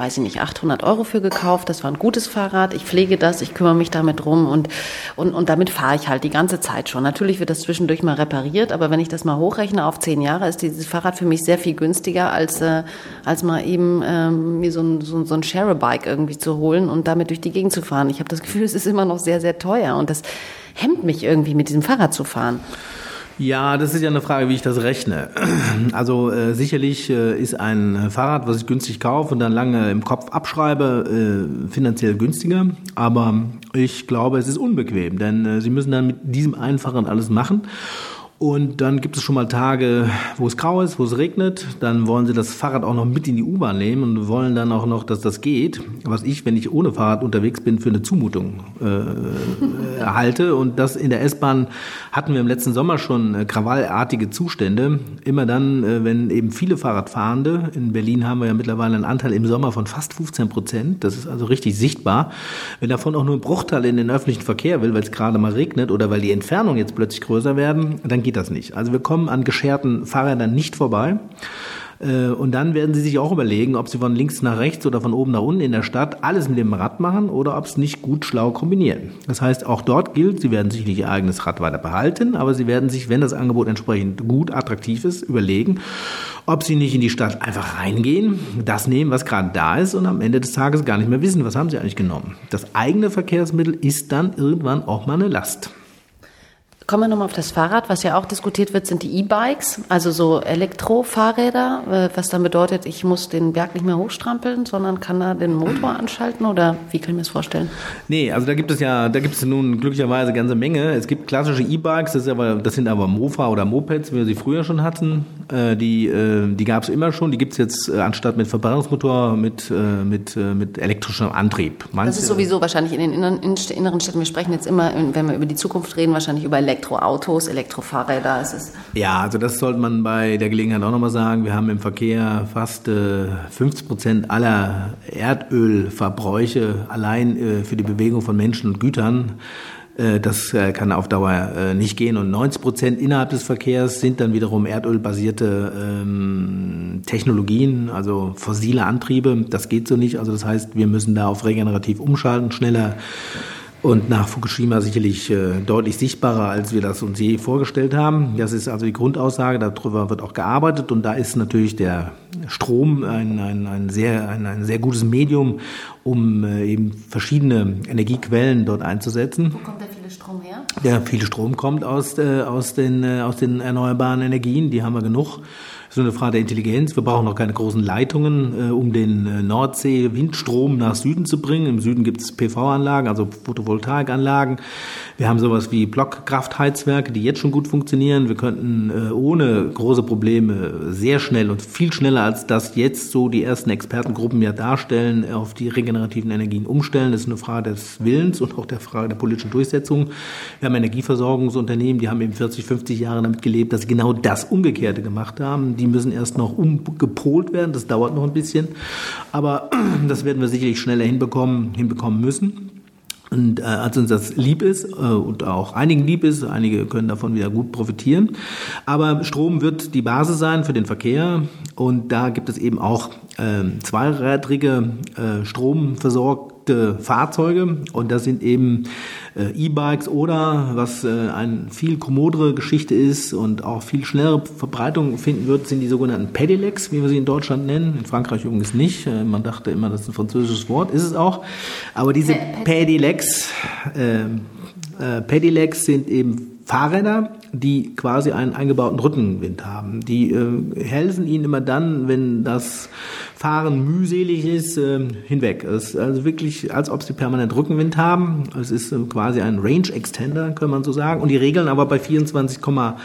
800 € für gekauft. Das war ein gutes Fahrrad. Ich pflege das, ich kümmere mich damit drum und damit fahre ich halt die ganze Zeit schon. Natürlich wird das zwischendurch mal repariert, aber wenn ich das mal hochrechne auf 10 Jahre, ist dieses Fahrrad für mich sehr viel günstiger, als mal eben mir so ein Share-a-Bike irgendwie zu holen und damit durch die Gegend zu fahren. Ich habe das Gefühl, es ist immer noch sehr, sehr teuer und das hemmt mich irgendwie, mit diesem Fahrrad zu fahren. Ja, das ist ja eine Frage, wie ich das rechne. Also sicherlich ist ein Fahrrad, was ich günstig kaufe und dann lange im Kopf abschreibe, finanziell günstiger. Aber ich glaube, es ist unbequem, denn Sie müssen dann mit diesem Einfachen alles machen. Und dann gibt es schon mal Tage, wo es grau ist, wo es regnet. Dann wollen Sie das Fahrrad auch noch mit in die U-Bahn nehmen und wollen dann auch noch, dass das geht. Was ich, wenn ich ohne Fahrrad unterwegs bin, für eine Zumutung halte. Und das in der S-Bahn hatten wir im letzten Sommer schon krawallartige Zustände. Immer dann, wenn eben viele Fahrradfahrende, in Berlin haben wir ja mittlerweile einen Anteil im Sommer von fast 15%. Das ist also richtig sichtbar. Wenn davon auch nur ein Bruchteil in den öffentlichen Verkehr will, weil es gerade mal regnet oder weil die Entfernungen jetzt plötzlich größer werden, dann geht das nicht. Also wir kommen an gescherten Fahrrädern nicht vorbei. Und dann werden Sie sich auch überlegen, ob Sie von links nach rechts oder von oben nach unten in der Stadt alles mit dem Rad machen oder ob es nicht gut schlau kombinieren. Das heißt, auch dort gilt, Sie werden sicherlich Ihr eigenes Rad weiter behalten, aber Sie werden sich, wenn das Angebot entsprechend gut attraktiv ist, überlegen, ob Sie nicht in die Stadt einfach reingehen, das nehmen, was gerade da ist und am Ende des Tages gar nicht mehr wissen, was haben Sie eigentlich genommen. Das eigene Verkehrsmittel ist dann irgendwann auch mal eine Last. Kommen wir nochmal auf das Fahrrad. Was ja auch diskutiert wird, sind die E-Bikes, also so Elektrofahrräder, was dann bedeutet, ich muss den Berg nicht mehr hochstrampeln, sondern kann da den Motor anschalten, oder wie kann ich mir das vorstellen? Nee, also da gibt es nun glücklicherweise ganze Menge. Es gibt klassische E-Bikes, das sind aber Mofa oder Mopeds, wie wir sie früher schon hatten. Die gab es immer schon, die gibt es jetzt anstatt mit Verbrennungsmotor mit elektrischem Antrieb. Das ist sowieso wahrscheinlich in den inneren Städten, wir sprechen jetzt immer, wenn wir über die Zukunft reden, wahrscheinlich über Elektroautos, Elektrofahrräder. Ja, also das sollte man bei der Gelegenheit auch nochmal sagen. Wir haben im Verkehr fast 50% aller Erdölverbräuche allein für die Bewegung von Menschen und Gütern. Das kann auf Dauer nicht gehen. Und 90% innerhalb des Verkehrs sind dann wiederum erdölbasierte Technologien, also fossile Antriebe. Das geht so nicht. Also das heißt, wir müssen da auf regenerativ umschalten, schneller und nach Fukushima sicherlich deutlich sichtbarer, als wir das uns je vorgestellt haben. Das ist also die Grundaussage, darüber wird auch gearbeitet, und da ist natürlich der Strom ein sehr gutes Medium, um eben verschiedene Energiequellen dort einzusetzen. Wo kommt der viele Strom her? Der viele Strom kommt aus den erneuerbaren Energien, die haben wir genug. Das ist eine Frage der Intelligenz. Wir brauchen noch keine großen Leitungen, um den Nordsee-Windstrom nach Süden zu bringen. Im Süden gibt es PV-Anlagen, also Photovoltaikanlagen. Wir haben sowas wie Blockkraftheizwerke, die jetzt schon gut funktionieren. Wir könnten ohne große Probleme sehr schnell und viel schneller, als das jetzt so die ersten Expertengruppen ja darstellen, auf die regenerativen Energien umstellen. Das ist eine Frage des Willens und auch der Frage der politischen Durchsetzung. Wir haben Energieversorgungsunternehmen, die haben eben 40, 50 Jahre damit gelebt, dass sie genau das Umgekehrte gemacht haben. Die müssen erst noch umgepolt werden, das dauert noch ein bisschen, aber das werden wir sicherlich schneller hinbekommen müssen. Und als uns das lieb ist und auch einigen lieb ist, einige können davon wieder gut profitieren. Aber Strom wird die Basis sein für den Verkehr, und da gibt es eben auch zweirädrige stromversorgte Fahrzeuge, und das sind eben E-Bikes oder, was eine viel kommodere Geschichte ist und auch viel schnellere Verbreitung finden wird, sind die sogenannten Pedelecs, wie wir sie in Deutschland nennen. In Frankreich übrigens nicht. Man dachte immer, das ist ein französisches Wort, ist es auch. Aber diese Pedelecs sind eben Fahrräder, die quasi einen eingebauten Rückenwind haben. Die helfen ihnen immer dann, wenn das Fahren mühselig ist, hinweg. Es ist also wirklich, als ob sie permanent Rückenwind haben. Es ist quasi ein Range Extender, kann man so sagen. Und die regeln aber bei 24,8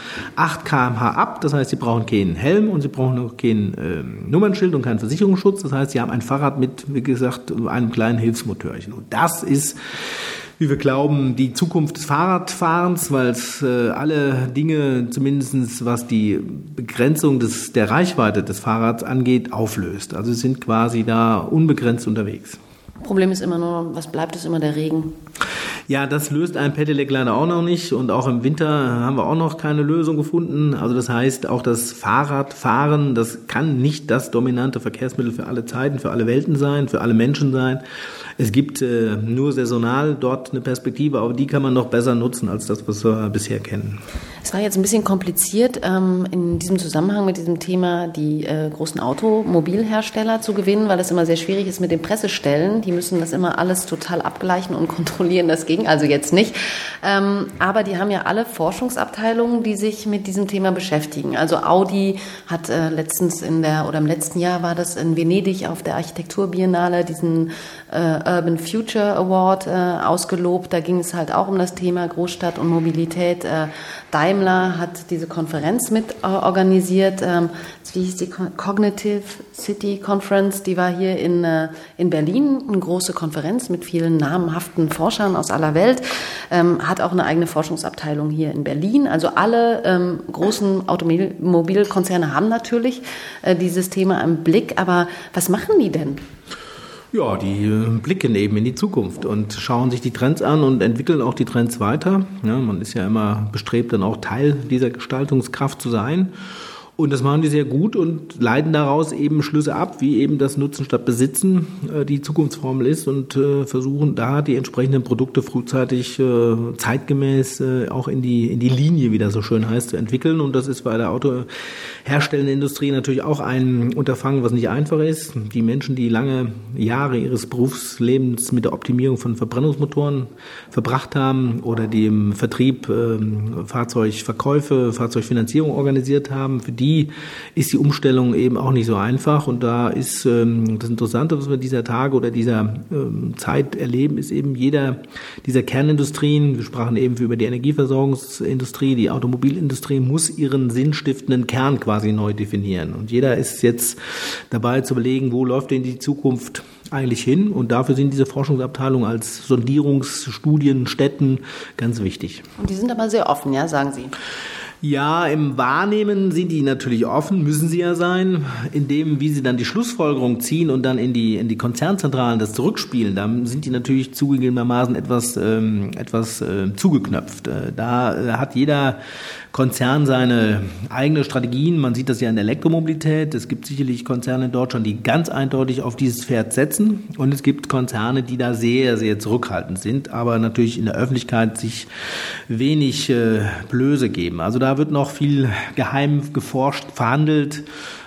km/h ab. Das heißt, sie brauchen keinen Helm und sie brauchen auch kein Nummernschild und keinen Versicherungsschutz. Das heißt, sie haben ein Fahrrad mit, wie gesagt, einem kleinen Hilfsmotörchen. Und das ist, wie wir glauben, die Zukunft des Fahrradfahrens, weil es alle Dinge, zumindest was die Begrenzung der Reichweite des Fahrrads angeht, auflöst. Also sie sind quasi da unbegrenzt unterwegs. Problem ist immer nur, was bleibt, ist immer der Regen. Ja, das löst ein Pedelec leider auch noch nicht, und auch im Winter haben wir auch noch keine Lösung gefunden. Also das heißt, auch das Fahrradfahren, das kann nicht das dominante Verkehrsmittel für alle Zeiten, für alle Welten sein, für alle Menschen sein. Es gibt nur saisonal dort eine Perspektive, aber die kann man noch besser nutzen als das, was wir bisher kennen. Es war jetzt ein bisschen kompliziert, in diesem Zusammenhang mit diesem Thema die großen Automobilhersteller zu gewinnen, weil es immer sehr schwierig ist mit den Pressestellen. Die müssen das immer alles total abgleichen und kontrollieren. Das ging also jetzt nicht. Aber die haben ja alle Forschungsabteilungen, die sich mit diesem Thema beschäftigen. Also Audi hat im letzten Jahr war das in Venedig auf der Architekturbiennale diesen Urban Future Award ausgelobt. Da ging es halt auch um das Thema Großstadt und Mobilität. Daimler hat diese Konferenz mit organisiert. Wie hieß die? Cognitive City Conference. Die war hier in Berlin. Eine große Konferenz mit vielen namhaften Forschern aus aller Welt. Hat auch eine eigene Forschungsabteilung hier in Berlin. Also alle großen Automobilkonzerne haben natürlich dieses Thema im Blick. Aber was machen die denn? Ja, die blicken eben in die Zukunft und schauen sich die Trends an und entwickeln auch die Trends weiter. Ja, man ist ja immer bestrebt, dann auch Teil dieser Gestaltungskraft zu sein. Und das machen die sehr gut und leiten daraus eben Schlüsse ab, wie eben das Nutzen statt Besitzen die Zukunftsformel ist und versuchen da die entsprechenden Produkte frühzeitig zeitgemäß auch in die Linie, wie das so schön heißt, zu entwickeln. Und das ist bei der autoherstellenden Industrie natürlich auch ein Unterfangen, was nicht einfach ist. Die Menschen, die lange Jahre ihres Berufslebens mit der Optimierung von Verbrennungsmotoren verbracht haben oder die im Vertrieb Fahrzeugverkäufe, Fahrzeugfinanzierung organisiert haben, für die ist die Umstellung eben auch nicht so einfach. Und da ist das Interessante, was wir dieser Tage oder dieser Zeit erleben, ist eben jeder dieser Kernindustrien, wir sprachen eben über die Energieversorgungsindustrie, die Automobilindustrie muss ihren sinnstiftenden Kern quasi neu definieren. Und jeder ist jetzt dabei zu überlegen, wo läuft denn die Zukunft eigentlich hin? Und dafür sind diese Forschungsabteilungen als Sondierungsstudien, Städten ganz wichtig. Und die sind aber sehr offen, ja, sagen Sie? Ja, im Wahrnehmen sind die natürlich offen, müssen sie ja sein. In dem, wie sie dann die Schlussfolgerung ziehen und dann in die Konzernzentralen das zurückspielen, da sind die natürlich zugegebenermaßen etwas zugeknöpft. Da hat jeder Konzern seine eigene Strategien. Man sieht das ja in der Elektromobilität. Es gibt sicherlich Konzerne in Deutschland, die ganz eindeutig auf dieses Pferd setzen. Und es gibt Konzerne, die da sehr, sehr zurückhaltend sind, aber natürlich in der Öffentlichkeit sich wenig Blöße geben. Also da wird noch viel geheim geforscht, verhandelt.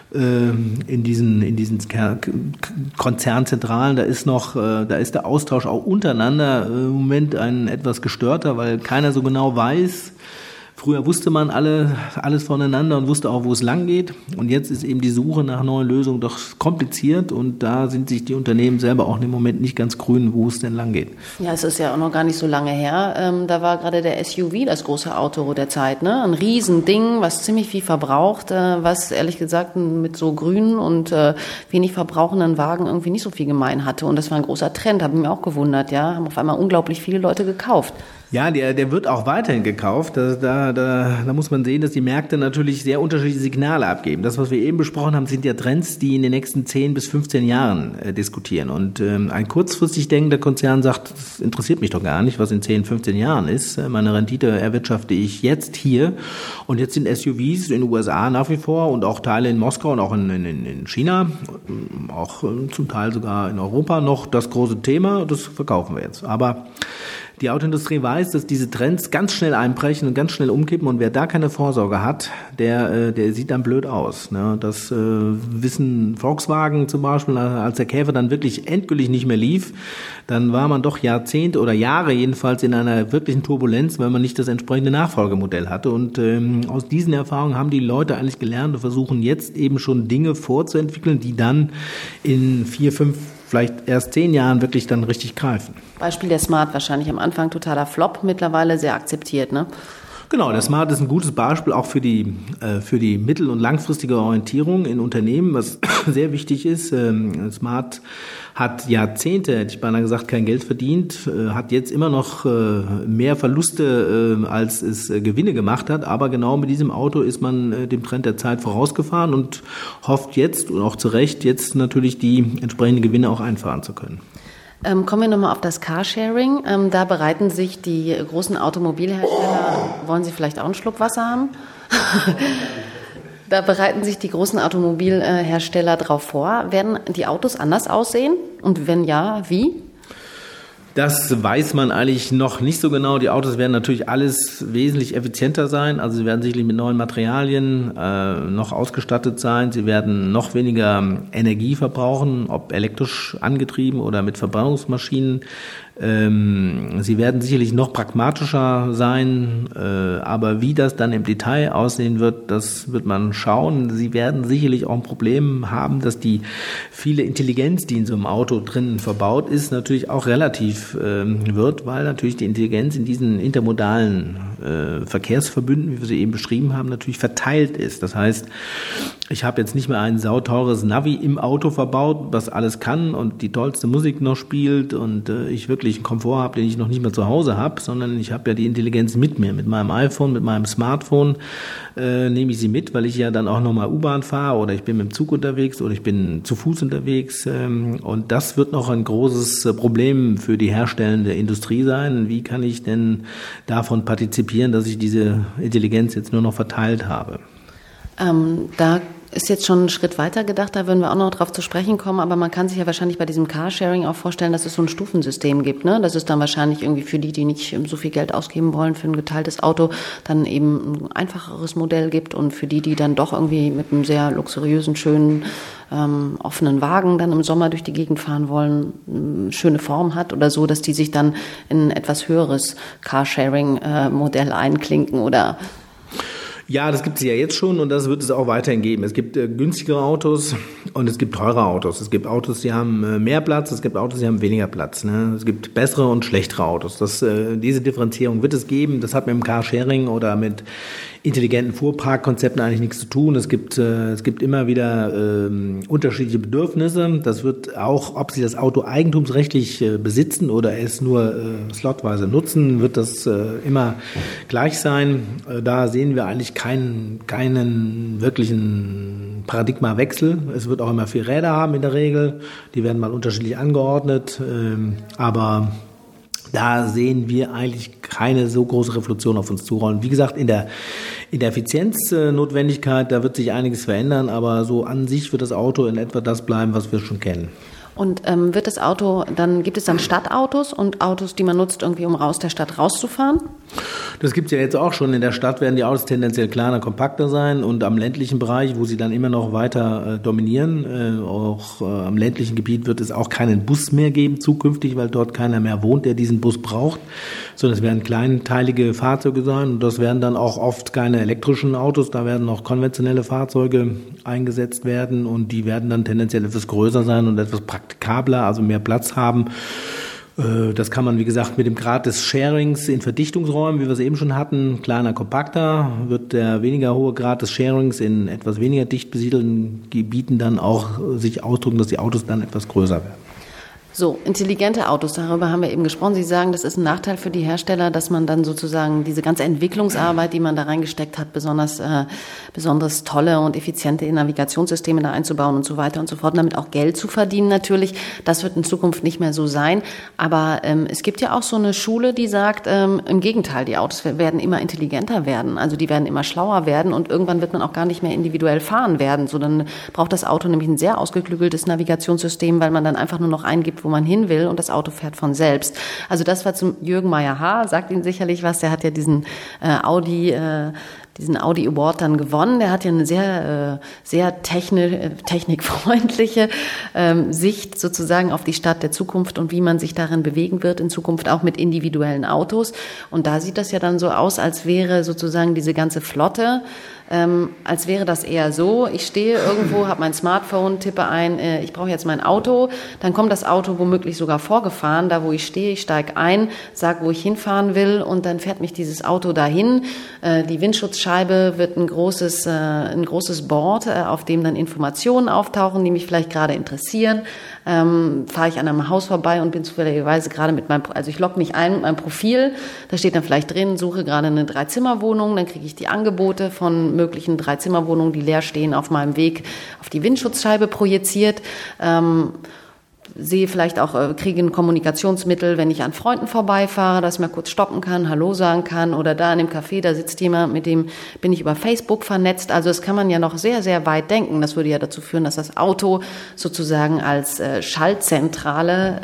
In diesen Konzernzentralen, da ist der Austausch auch untereinander im Moment ein etwas gestörter, weil keiner so genau weiß. Früher wusste man alles voneinander und wusste auch, wo es lang geht. Und jetzt ist eben die Suche nach neuen Lösungen doch kompliziert. Und da sind sich die Unternehmen selber auch im Moment nicht ganz grün, wo es denn lang geht. Ja, es ist ja auch noch gar nicht so lange her. Da war gerade der SUV das große Auto der Zeit, ne? Ein Riesending, was ziemlich viel verbraucht, was ehrlich gesagt mit so grünen und wenig verbrauchenden Wagen irgendwie nicht so viel gemein hatte. Und das war ein großer Trend, habe ich mir auch gewundert, ja. Haben auf einmal unglaublich viele Leute gekauft. Ja, der wird auch weiterhin gekauft. Da muss man sehen, dass die Märkte natürlich sehr unterschiedliche Signale abgeben. Das, was wir eben besprochen haben, sind ja Trends, die in den nächsten 10 bis 15 Jahren diskutieren. Und ein kurzfristig denkender Konzern sagt, das interessiert mich doch gar nicht, was in 10, 15 Jahren ist. Meine Rendite erwirtschafte ich jetzt hier. Und jetzt sind SUVs in den USA nach wie vor und auch Teile in Moskau und auch in China, auch zum Teil sogar in Europa noch das große Thema. Das verkaufen wir jetzt. Aber die Autoindustrie weiß, dass diese Trends ganz schnell einbrechen und ganz schnell umkippen und wer da keine Vorsorge hat, der sieht dann blöd aus. Ne? Das wissen Volkswagen zum Beispiel, als der Käfer dann wirklich endgültig nicht mehr lief, dann war man doch Jahrzehnte oder Jahre jedenfalls in einer wirklichen Turbulenz, weil man nicht das entsprechende Nachfolgemodell hatte. Und aus diesen Erfahrungen haben die Leute eigentlich gelernt und versuchen jetzt eben schon Dinge vorzuentwickeln, die dann in 4, 5, vielleicht erst 10 Jahren wirklich dann richtig greifen. Beispiel der Smart, wahrscheinlich am Anfang totaler Flop, mittlerweile sehr akzeptiert, ne? Genau, der Smart ist ein gutes Beispiel auch für die mittel- und langfristige Orientierung in Unternehmen, was sehr wichtig ist. Smart hat Jahrzehnte, hätte ich beinahe gesagt, kein Geld verdient, hat jetzt immer noch mehr Verluste, als es Gewinne gemacht hat. Aber genau mit diesem Auto ist man dem Trend der Zeit vorausgefahren und hofft jetzt und auch zu Recht jetzt natürlich die entsprechenden Gewinne auch einfahren zu können. Kommen wir nochmal auf das Carsharing. Da bereiten sich die großen Automobilhersteller, wollen Sie vielleicht auch einen Schluck Wasser haben? Da bereiten sich die großen Automobilhersteller drauf vor. Werden die Autos anders aussehen? Und wenn ja, wie? Das weiß man eigentlich noch nicht so genau. Die Autos werden natürlich alles wesentlich effizienter sein. Also sie werden sicherlich mit neuen Materialien noch ausgestattet sein. Sie werden noch weniger Energie verbrauchen, ob elektrisch angetrieben oder mit Verbrennungsmaschinen. Sie werden sicherlich noch pragmatischer sein, aber wie das dann im Detail aussehen wird, das wird man schauen. Sie werden sicherlich auch ein Problem haben, dass die viele Intelligenz, die in so einem Auto drin verbaut ist, natürlich auch relativ wird, weil natürlich die Intelligenz in diesen intermodalen Verkehrsverbünden, wie wir sie eben beschrieben haben, natürlich verteilt ist. Das heißt, ich habe jetzt nicht mehr ein sauteures Navi im Auto verbaut, was alles kann und die tollste Musik noch spielt und ich wirklich einen Komfort habe, den ich noch nicht mehr zu Hause habe, sondern ich habe ja die Intelligenz mit mir, mit meinem iPhone, mit meinem Smartphone nehme ich sie mit, weil ich ja dann auch nochmal U-Bahn fahre oder ich bin mit dem Zug unterwegs oder ich bin zu Fuß unterwegs und das wird noch ein großes Problem für die herstellende Industrie sein. Wie kann ich denn davon partizipieren, dass ich diese Intelligenz jetzt nur noch verteilt habe? Da ist jetzt schon ein Schritt weiter gedacht, da würden wir auch noch drauf zu sprechen kommen, aber man kann sich ja wahrscheinlich bei diesem Carsharing auch vorstellen, dass es so ein Stufensystem gibt, ne? Das ist dann wahrscheinlich irgendwie für die nicht so viel Geld ausgeben wollen für ein geteiltes Auto, dann eben ein einfacheres Modell gibt und für die dann doch irgendwie mit einem sehr luxuriösen, schönen, offenen Wagen dann im Sommer durch die Gegend fahren wollen, eine schöne Form hat oder so, dass die sich dann in ein etwas höheres Carsharing-Modell einklinken oder... Ja, das gibt es ja jetzt schon und das wird es auch weiterhin geben. Es gibt günstigere Autos und es gibt teure Autos. Es gibt Autos, die haben mehr Platz, es gibt Autos, die haben weniger Platz. Ne? Es gibt bessere und schlechtere Autos. Diese Differenzierung wird es geben. Das hat mit dem Carsharing oder mit intelligenten Fuhrparkkonzepten eigentlich nichts zu tun. Es gibt immer wieder unterschiedliche Bedürfnisse. Das wird auch, ob Sie das Auto eigentumsrechtlich besitzen oder es nur slotweise nutzen, wird das immer gleich sein. Da sehen wir eigentlich keinen wirklichen Paradigmawechsel. Es wird auch immer 4 Räder haben in der Regel. Die werden mal unterschiedlich angeordnet. Aber da sehen wir eigentlich keine so große Revolution auf uns zurollen. Wie gesagt, in der Effizienznotwendigkeit, da wird sich einiges verändern, aber so an sich wird das Auto in etwa das bleiben, was wir schon kennen. Und gibt es dann Stadtautos und Autos, die man nutzt, irgendwie um aus der Stadt rauszufahren? Das gibt es ja jetzt auch schon. In der Stadt werden die Autos tendenziell kleiner, kompakter sein und am ländlichen Bereich, wo sie dann immer noch weiter dominieren, auch am ländlichen Gebiet wird es auch keinen Bus mehr geben zukünftig, weil dort keiner mehr wohnt, der diesen Bus braucht, sondern es werden kleinteilige Fahrzeuge sein und das werden dann auch oft keine elektrischen Autos, da werden noch konventionelle Fahrzeuge eingesetzt werden und die werden dann tendenziell etwas größer sein und etwas praktikabler, also mehr Platz haben. Das kann man, wie gesagt, mit dem Grad des Sharings in Verdichtungsräumen, wie wir es eben schon hatten, kleiner, kompakter, wird der weniger hohe Grad des Sharings in etwas weniger dicht besiedelten Gebieten dann auch sich ausdrücken, dass die Autos dann etwas größer werden. So, intelligente Autos, darüber haben wir eben gesprochen. Sie sagen, das ist ein Nachteil für die Hersteller, dass man dann sozusagen diese ganze Entwicklungsarbeit, die man da reingesteckt hat, besonders tolle und effiziente Navigationssysteme da einzubauen und so weiter und so fort, damit auch Geld zu verdienen natürlich. Das wird in Zukunft nicht mehr so sein. Aber es gibt ja auch so eine Schule, die sagt, im Gegenteil, die Autos werden immer intelligenter werden. Also die werden immer schlauer werden und irgendwann wird man auch gar nicht mehr individuell fahren werden. So, dann braucht das Auto nämlich ein sehr ausgeklügeltes Navigationssystem, weil man dann einfach nur noch eingibt, wo man hin will und das Auto fährt von selbst. Also das war zum Jürgen Meyer-Haar, sagt Ihnen sicherlich was, der hat ja diesen Audi Award dann gewonnen. Der hat ja eine sehr technikfreundliche Sicht sozusagen auf die Stadt der Zukunft und wie man sich darin bewegen wird in Zukunft, auch mit individuellen Autos. Und da sieht das ja dann so aus, als wäre sozusagen diese ganze Flotte, als wäre das eher so, ich stehe irgendwo, habe mein Smartphone, tippe ein, ich brauche jetzt mein Auto, dann kommt das Auto womöglich sogar vorgefahren, da wo ich stehe, ich steige ein, sage, wo ich hinfahren will und dann fährt mich dieses Auto dahin. Die Windschutzscheibe wird ein großes Board, auf dem dann Informationen auftauchen, die mich vielleicht gerade interessieren. Fahre ich an einem Haus vorbei und bin zufälligerweise gerade ich logge mich ein mit meinem Profil, da steht dann vielleicht drin, suche gerade eine 3-Zimmer-Wohnung, dann kriege ich die Angebote von möglichen 3-Zimmer-Wohnungen, die leer stehen, auf meinem Weg auf die Windschutzscheibe projiziert. Sehe vielleicht auch, kriege ein Kommunikationsmittel, wenn ich an Freunden vorbeifahre, dass ich mal kurz stoppen kann, Hallo sagen kann oder da in dem Café, da sitzt jemand, mit dem bin ich über Facebook vernetzt. Also das kann man ja noch sehr, sehr weit denken. Das würde ja dazu führen, dass das Auto sozusagen als Schaltzentrale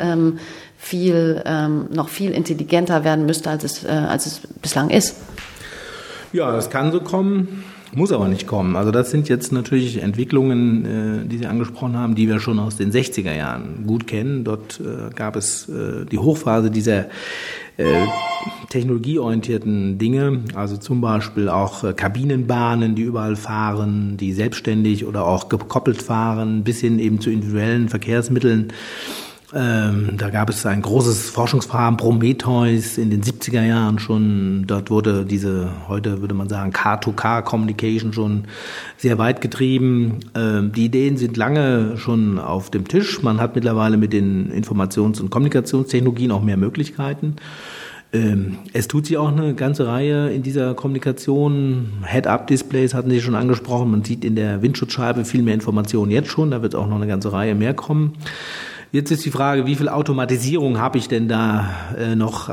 noch viel intelligenter werden müsste, als es bislang ist. Ja, das kann so kommen. Muss aber nicht kommen. Also das sind jetzt natürlich Entwicklungen, die Sie angesprochen haben, die wir schon aus den 60er Jahren gut kennen. Dort gab es die Hochphase dieser technologieorientierten Dinge, also zum Beispiel auch Kabinenbahnen, die überall fahren, die selbstständig oder auch gekoppelt fahren, bis hin eben zu individuellen Verkehrsmitteln. Da gab es ein großes Forschungsvorhaben, Prometheus, in den 70er Jahren schon. Dort wurde heute würde man sagen, Car-to-Car-Communication schon sehr weit getrieben. Die Ideen sind lange schon auf dem Tisch. Man hat mittlerweile mit den Informations- und Kommunikationstechnologien auch mehr Möglichkeiten. Es tut sich auch eine ganze Reihe in dieser Kommunikation. Head-Up-Displays hatten Sie schon angesprochen. Man sieht in der Windschutzscheibe viel mehr Informationen jetzt schon. Da wird auch noch eine ganze Reihe mehr kommen. Jetzt ist die Frage, wie viel Automatisierung habe ich denn da noch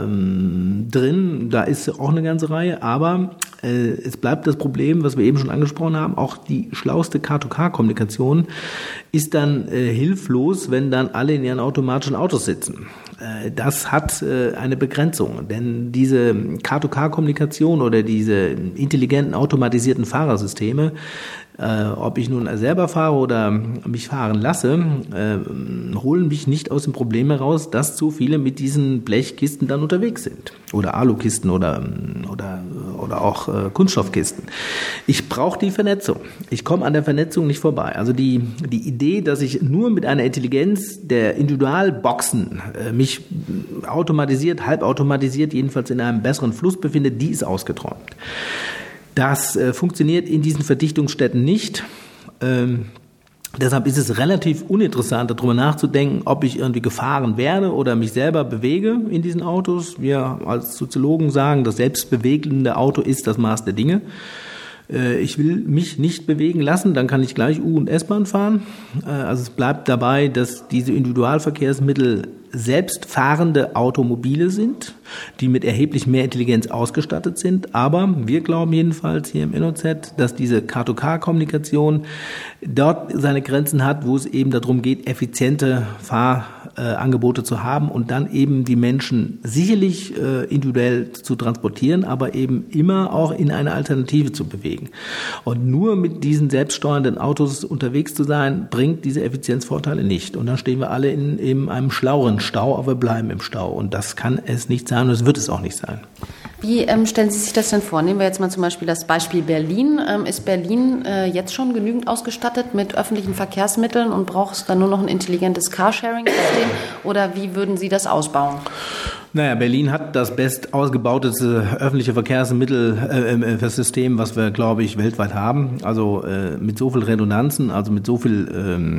drin? Da ist auch eine ganze Reihe, aber es bleibt das Problem, was wir eben schon angesprochen haben, auch die schlauste Car-to-Car-Kommunikation ist dann hilflos, wenn dann alle in ihren automatischen Autos sitzen. Das hat eine Begrenzung, denn diese Car-to-Car-Kommunikation oder diese intelligenten automatisierten Fahrersysteme, ob ich nun selber fahre oder mich fahren lasse, holen mich nicht aus dem Problem heraus, dass zu viele mit diesen Blechkisten dann unterwegs sind. Oder Alukisten oder auch Kunststoffkisten. Ich brauche die Vernetzung. Ich komme an der Vernetzung nicht vorbei. Also die Idee, dass ich nur mit einer Intelligenz der Individualboxen mich automatisiert, halbautomatisiert, jedenfalls in einem besseren Fluss befinde, die ist ausgeträumt. Das funktioniert in diesen Verdichtungsstätten nicht. Deshalb ist es relativ uninteressant, darüber nachzudenken, ob ich irgendwie gefahren werde oder mich selber bewege in diesen Autos. Wir als Soziologen sagen, das selbstbewegende Auto ist das Maß der Dinge. Ich will mich nicht bewegen lassen, dann kann ich gleich U- und S-Bahn fahren. Also es bleibt dabei, dass diese Individualverkehrsmittel selbstfahrende Automobile sind, die mit erheblich mehr Intelligenz ausgestattet sind. Aber wir glauben jedenfalls hier im NOZ, dass diese Car-to-Car-Kommunikation dort seine Grenzen hat, wo es eben darum geht, effiziente Fahrangebote zu haben und dann eben die Menschen sicherlich individuell zu transportieren, aber eben immer auch in eine Alternative zu bewegen. Und nur mit diesen selbststeuernden Autos unterwegs zu sein, bringt diese Effizienzvorteile nicht. Und dann stehen wir alle in eben einem schlaueren Stau, aber wir bleiben im Stau. Und das kann es nicht sein und es wird es auch nicht sein. Wie stellen Sie sich das denn vor? Nehmen wir jetzt mal zum Beispiel das Beispiel Berlin. Ist Berlin jetzt schon genügend ausgestattet mit öffentlichen Verkehrsmitteln und braucht es dann nur noch ein intelligentes Carsharing-System? Oder wie würden Sie das ausbauen? Naja, Berlin hat das best ausgebauteste öffentliche Verkehrsmittelsystem, was wir, glaube ich, weltweit haben. Also mit so viel Redundanzen, also mit so viel,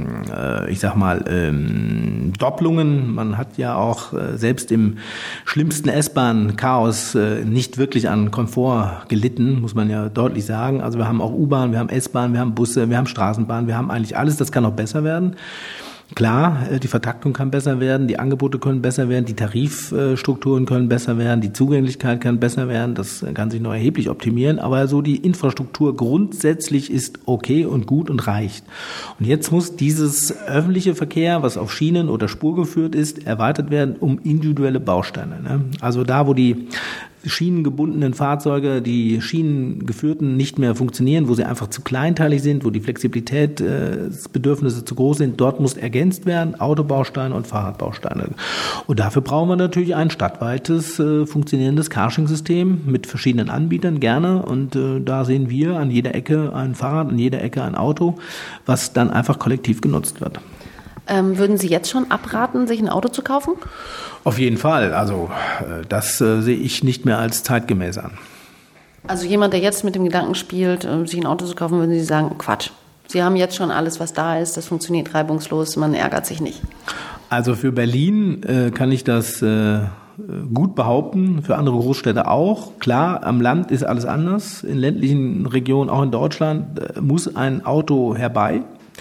Doppelungen. Man hat ja auch selbst im schlimmsten S-Bahn-Chaos nicht wirklich an Komfort gelitten, muss man ja deutlich sagen. Also wir haben auch U-Bahn, wir haben S-Bahn, wir haben Busse, wir haben Straßenbahn, wir haben eigentlich alles. Das kann noch besser werden. Klar, die Vertaktung kann besser werden, die Angebote können besser werden, die Tarifstrukturen können besser werden, die Zugänglichkeit kann besser werden, das kann sich noch erheblich optimieren, aber so die Infrastruktur grundsätzlich ist okay und gut und reicht. Und jetzt muss dieses öffentliche Verkehr, was auf Schienen oder Spur geführt ist, erweitert werden um individuelle Bausteine. Ne? Also da, wo die schienengebundenen Fahrzeuge, die schienengeführten nicht mehr funktionieren, wo sie einfach zu kleinteilig sind, wo die Flexibilitätsbedürfnisse zu groß sind, dort muss ergänzt werden, Autobausteine und Fahrradbausteine. Und dafür brauchen wir natürlich ein stadtweites funktionierendes Carsharing-System mit verschiedenen Anbietern, gerne. Und da sehen wir an jeder Ecke ein Fahrrad, an jeder Ecke ein Auto, was dann einfach kollektiv genutzt wird. Würden Sie jetzt schon abraten, sich ein Auto zu kaufen? Auf jeden Fall. Also das sehe ich nicht mehr als zeitgemäß an. Also jemand, der jetzt mit dem Gedanken spielt, sich ein Auto zu kaufen, würden Sie sagen, Quatsch. Sie haben jetzt schon alles, was da ist, das funktioniert reibungslos, man ärgert sich nicht. Also für Berlin kann ich das gut behaupten, für andere Großstädte auch. Klar, am Land ist alles anders. In ländlichen Regionen, auch in Deutschland, muss ein Auto herbei.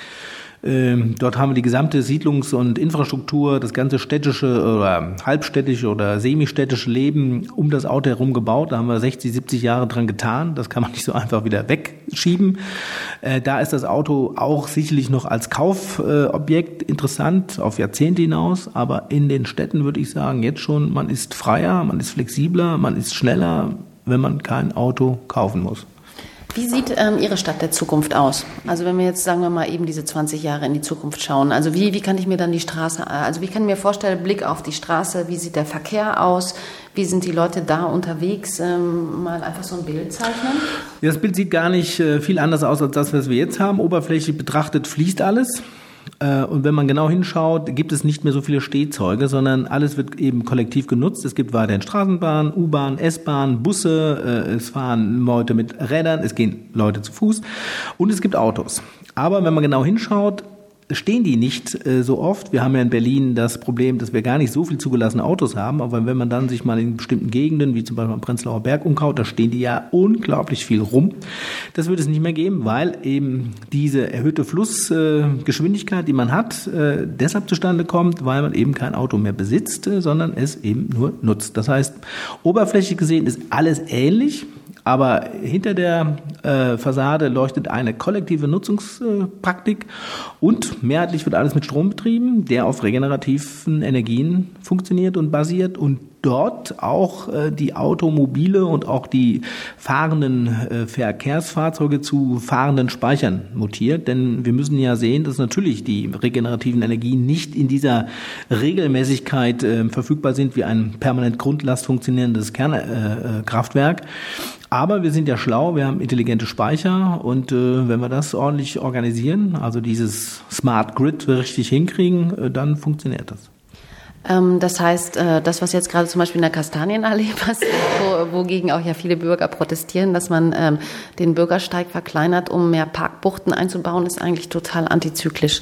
Dort haben wir die gesamte Siedlungs- und Infrastruktur, das ganze städtische oder halbstädtische oder semistädtische Leben um das Auto herum gebaut. Da haben wir 60, 70 Jahre dran getan. Das kann man nicht so einfach wieder wegschieben. Da ist das Auto auch sicherlich noch als Kaufobjekt interessant, auf Jahrzehnte hinaus. Aber in den Städten würde ich sagen, jetzt schon, man ist freier, man ist flexibler, man ist schneller, wenn man kein Auto kaufen muss. Wie sieht Ihre Stadt der Zukunft aus? Also wenn wir jetzt, sagen wir mal, eben diese 20 Jahre in die Zukunft schauen. Also wie kann ich mir dann die Straße, also wie kann ich mir vorstellen, Blick auf die Straße, wie sieht der Verkehr aus? Wie sind die Leute da unterwegs? Mal einfach so ein Bild zeichnen? Das Bild sieht gar nicht viel anders aus als das, was wir jetzt haben. Oberflächlich betrachtet fließt alles. Und wenn man genau hinschaut, gibt es nicht mehr so viele Stehzeuge, sondern alles wird eben kollektiv genutzt. Es gibt weiterhin Straßenbahn, U-Bahn, S-Bahn, Busse, es fahren Leute mit Rädern, es gehen Leute zu Fuß und es gibt Autos. Aber wenn man genau hinschaut, stehen die nicht so oft. Wir haben ja in Berlin das Problem, dass wir gar nicht so viel zugelassene Autos haben, aber wenn man dann sich mal in bestimmten Gegenden, wie zum Beispiel am Prenzlauer Berg umkaut, da stehen die ja unglaublich viel rum. Das wird es nicht mehr geben, weil eben diese erhöhte Flussgeschwindigkeit, die man hat, deshalb zustande kommt, weil man eben kein Auto mehr besitzt, sondern es eben nur nutzt. Das heißt, oberflächlich gesehen ist alles ähnlich, aber hinter der Fassade leuchtet eine kollektive Nutzungspraktik und mehrheitlich wird alles mit Strom betrieben, der auf regenerativen Energien funktioniert und basiert und dort auch die Automobile und auch die fahrenden Verkehrsfahrzeuge zu fahrenden Speichern mutiert. Denn wir müssen ja sehen, dass natürlich die regenerativen Energien nicht in dieser Regelmäßigkeit verfügbar sind wie ein permanent Grundlast funktionierendes Kernkraftwerk. Aber wir sind ja schlau, wir haben intelligente Speicher und wenn wir das ordentlich organisieren, also dieses Smart Grid richtig hinkriegen, dann funktioniert das. Das heißt, das, was jetzt gerade zum Beispiel in der Kastanienallee passiert, wogegen auch ja viele Bürger protestieren, dass man den Bürgersteig verkleinert, um mehr Parkbuchten einzubauen, ist eigentlich total antizyklisch.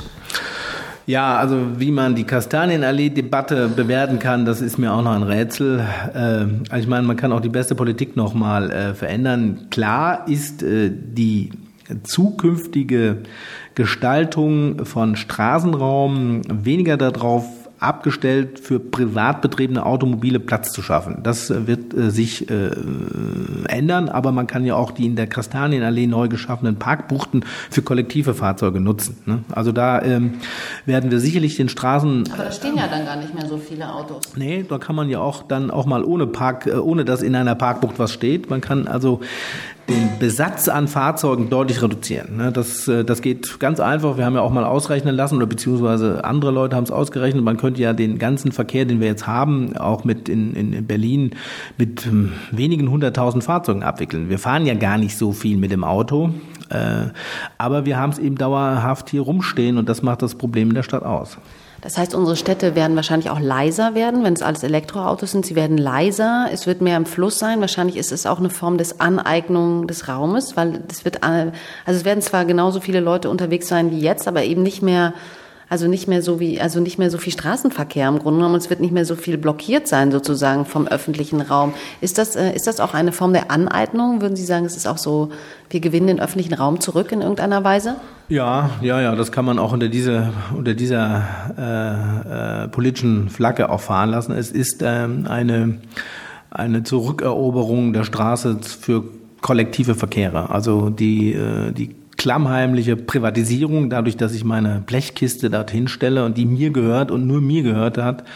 Ja, also wie man die Kastanienallee-Debatte bewerten kann, das ist mir auch noch ein Rätsel. Ich meine, man kann auch die beste Politik nochmal verändern. Klar ist die zukünftige Gestaltung von Straßenraum weniger darauf abgestellt, für privat betriebene Automobile Platz zu schaffen. Das wird sich ändern, aber man kann ja auch die in der Kastanienallee neu geschaffenen Parkbuchten für kollektive Fahrzeuge nutzen. Ne? Also da werden wir sicherlich den Straßen... Aber da stehen ja dann gar nicht mehr so viele Autos. Nee, da kann man ja auch dann auch mal ohne dass in einer Parkbucht was steht. Man kann also den Besatz an Fahrzeugen deutlich reduzieren. Das geht ganz einfach. Wir haben ja auch mal ausrechnen lassen oder beziehungsweise andere Leute haben es ausgerechnet. Man könnte ja den ganzen Verkehr, den wir jetzt haben, auch mit in Berlin mit wenigen 100.000 Fahrzeugen abwickeln. Wir fahren ja gar nicht so viel mit dem Auto, aber wir haben es eben dauerhaft hier rumstehen und das macht das Problem in der Stadt aus. Das heißt, unsere Städte werden wahrscheinlich auch leiser werden, wenn es alles Elektroautos sind. Sie werden leiser, es wird mehr im Fluss sein. Wahrscheinlich ist es auch eine Form des Aneignung des Raumes, weil es werden zwar genauso viele Leute unterwegs sein wie jetzt, aber eben nicht mehr so viel Straßenverkehr im Grunde genommen. Es wird nicht mehr so viel blockiert sein sozusagen vom öffentlichen Raum. Ist das auch eine Form der Aneignung? Würden Sie sagen, es ist auch so, wir gewinnen den öffentlichen Raum zurück in irgendeiner Weise? Ja, das kann man auch unter dieser politischen Flagge auch fahren lassen. Es ist eine Zurückeroberung der Straße für kollektive Verkehre. Also die klammheimliche Privatisierung, dadurch, dass ich meine Blechkiste dorthin stelle und die mir gehört und nur mir gehört hat,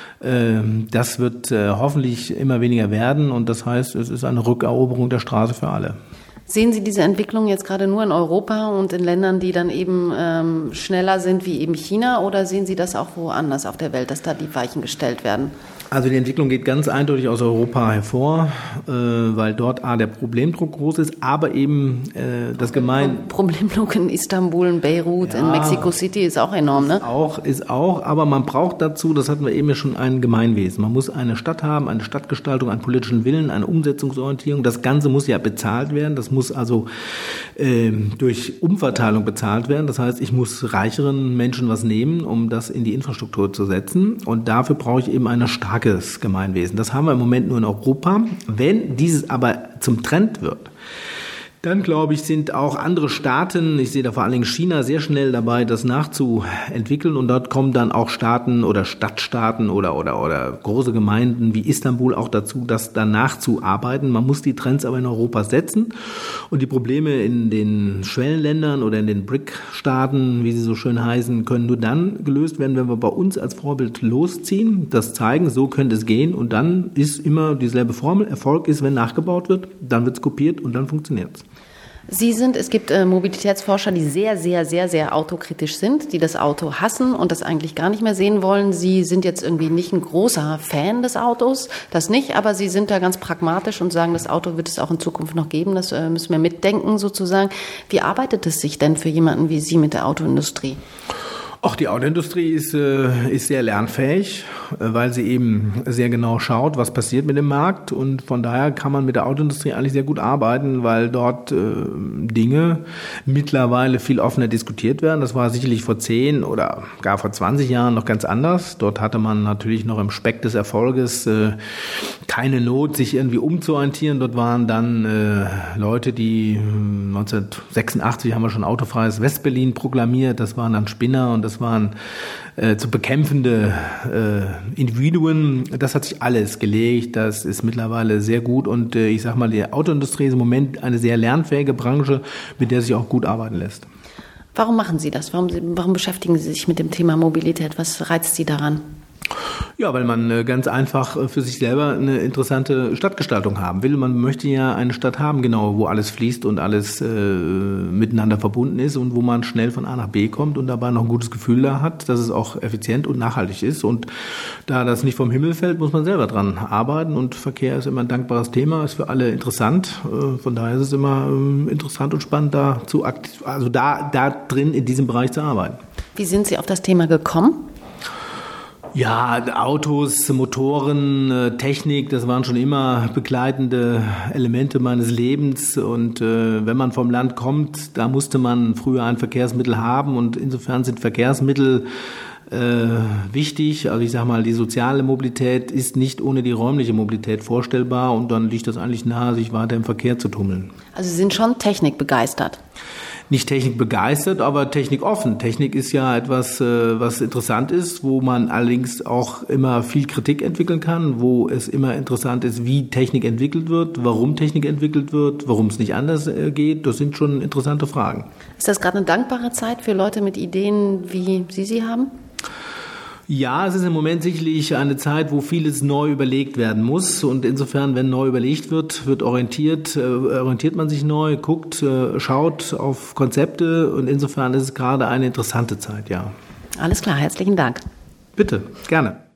das wird hoffentlich immer weniger werden und das heißt, es ist eine Rückeroberung der Straße für alle. Sehen Sie diese Entwicklung jetzt gerade nur in Europa und in Ländern, die dann eben schneller sind wie eben China oder sehen Sie das auch woanders auf der Welt, dass da die Weichen gestellt werden? Also die Entwicklung geht ganz eindeutig aus Europa hervor, weil dort der Problemdruck groß ist, aber eben das Problemdruck in Istanbul, in Beirut, in Mexico City ist auch enorm, ne? Ist auch, aber man braucht dazu, das hatten wir eben ja schon, ein Gemeinwesen. Man muss eine Stadt haben, eine Stadtgestaltung, einen politischen Willen, eine Umsetzungsorientierung. Das Ganze muss ja bezahlt werden. Das muss also durch Umverteilung bezahlt werden. Das heißt, ich muss reicheren Menschen was nehmen, um das in die Infrastruktur zu setzen. Und dafür brauche ich eben eine starkes Gemeinwesen. Das haben wir im Moment nur in Europa. Wenn dieses aber zum Trend wird, dann glaube ich, sind auch andere Staaten, ich sehe da vor allen Dingen China, sehr schnell dabei, das nachzuentwickeln und dort kommen dann auch Staaten oder Stadtstaaten oder große Gemeinden wie Istanbul auch dazu, das dann nachzuarbeiten. Man muss die Trends aber in Europa setzen und die Probleme in den Schwellenländern oder in den BRIC-Staaten, wie sie so schön heißen, können nur dann gelöst werden, wenn wir bei uns als Vorbild losziehen, das zeigen, so könnte es gehen und dann ist immer dieselbe Formel. Erfolg ist, wenn nachgebaut wird, dann wird es kopiert und dann funktioniert es. Es gibt Mobilitätsforscher, die sehr, sehr, sehr, sehr autokritisch sind, die das Auto hassen und das eigentlich gar nicht mehr sehen wollen. Sie sind jetzt irgendwie nicht ein großer Fan des Autos, das nicht, aber sie sind da ganz pragmatisch und sagen, das Auto wird es auch in Zukunft noch geben, das müssen wir mitdenken sozusagen. Wie arbeitet es sich denn für jemanden wie Sie mit der Autoindustrie? Auch die Autoindustrie ist sehr lernfähig, weil sie eben sehr genau schaut, was passiert mit dem Markt. Und von daher kann man mit der Autoindustrie eigentlich sehr gut arbeiten, weil dort Dinge mittlerweile viel offener diskutiert werden. Das war sicherlich vor 10 oder gar vor 20 Jahren noch ganz anders. Dort hatte man natürlich noch im Speck des Erfolges keine Not, sich irgendwie umzuorientieren. Dort waren dann Leute, die 1986 haben wir schon autofreies Westberlin proklamiert. Das waren dann Spinner und das waren zu bekämpfende Individuen. Das hat sich alles gelegt. Das ist mittlerweile sehr gut. Und ich sag mal, die Autoindustrie ist im Moment eine sehr lernfähige Branche, mit der sich auch gut arbeiten lässt. Warum machen Sie das? Warum beschäftigen Sie sich mit dem Thema Mobilität? Was reizt Sie daran? Ja, weil man ganz einfach für sich selber eine interessante Stadtgestaltung haben will. Man möchte ja eine Stadt haben, genau, wo alles fließt und alles miteinander verbunden ist und wo man schnell von A nach B kommt und dabei noch ein gutes Gefühl da hat, dass es auch effizient und nachhaltig ist. Und da das nicht vom Himmel fällt, muss man selber dran arbeiten. Und Verkehr ist immer ein dankbares Thema, ist für alle interessant. Von daher ist es immer interessant und spannend, da drin in diesem Bereich zu arbeiten. Wie sind Sie auf das Thema gekommen? Ja, Autos, Motoren, Technik, das waren schon immer begleitende Elemente meines Lebens. Und wenn man vom Land kommt, da musste man früher ein Verkehrsmittel haben. Und insofern sind Verkehrsmittel wichtig. Also ich sage mal, die soziale Mobilität ist nicht ohne die räumliche Mobilität vorstellbar. Und dann liegt das eigentlich nahe, sich weiter im Verkehr zu tummeln. Also Sie sind schon technikbegeistert? Nicht technikbegeistert, aber technikoffen. Technik ist ja etwas, was interessant ist, wo man allerdings auch immer viel Kritik entwickeln kann, wo es immer interessant ist, wie Technik entwickelt wird, warum Technik entwickelt wird, warum es nicht anders geht. Das sind schon interessante Fragen. Ist das gerade eine dankbare Zeit für Leute mit Ideen, wie Sie sie haben? Ja, es ist im Moment sicherlich eine Zeit, wo vieles neu überlegt werden muss. Und insofern, wenn neu überlegt wird, orientiert man sich neu, guckt, schaut auf Konzepte. Und insofern ist es gerade eine interessante Zeit, ja. Alles klar, herzlichen Dank. Bitte, gerne.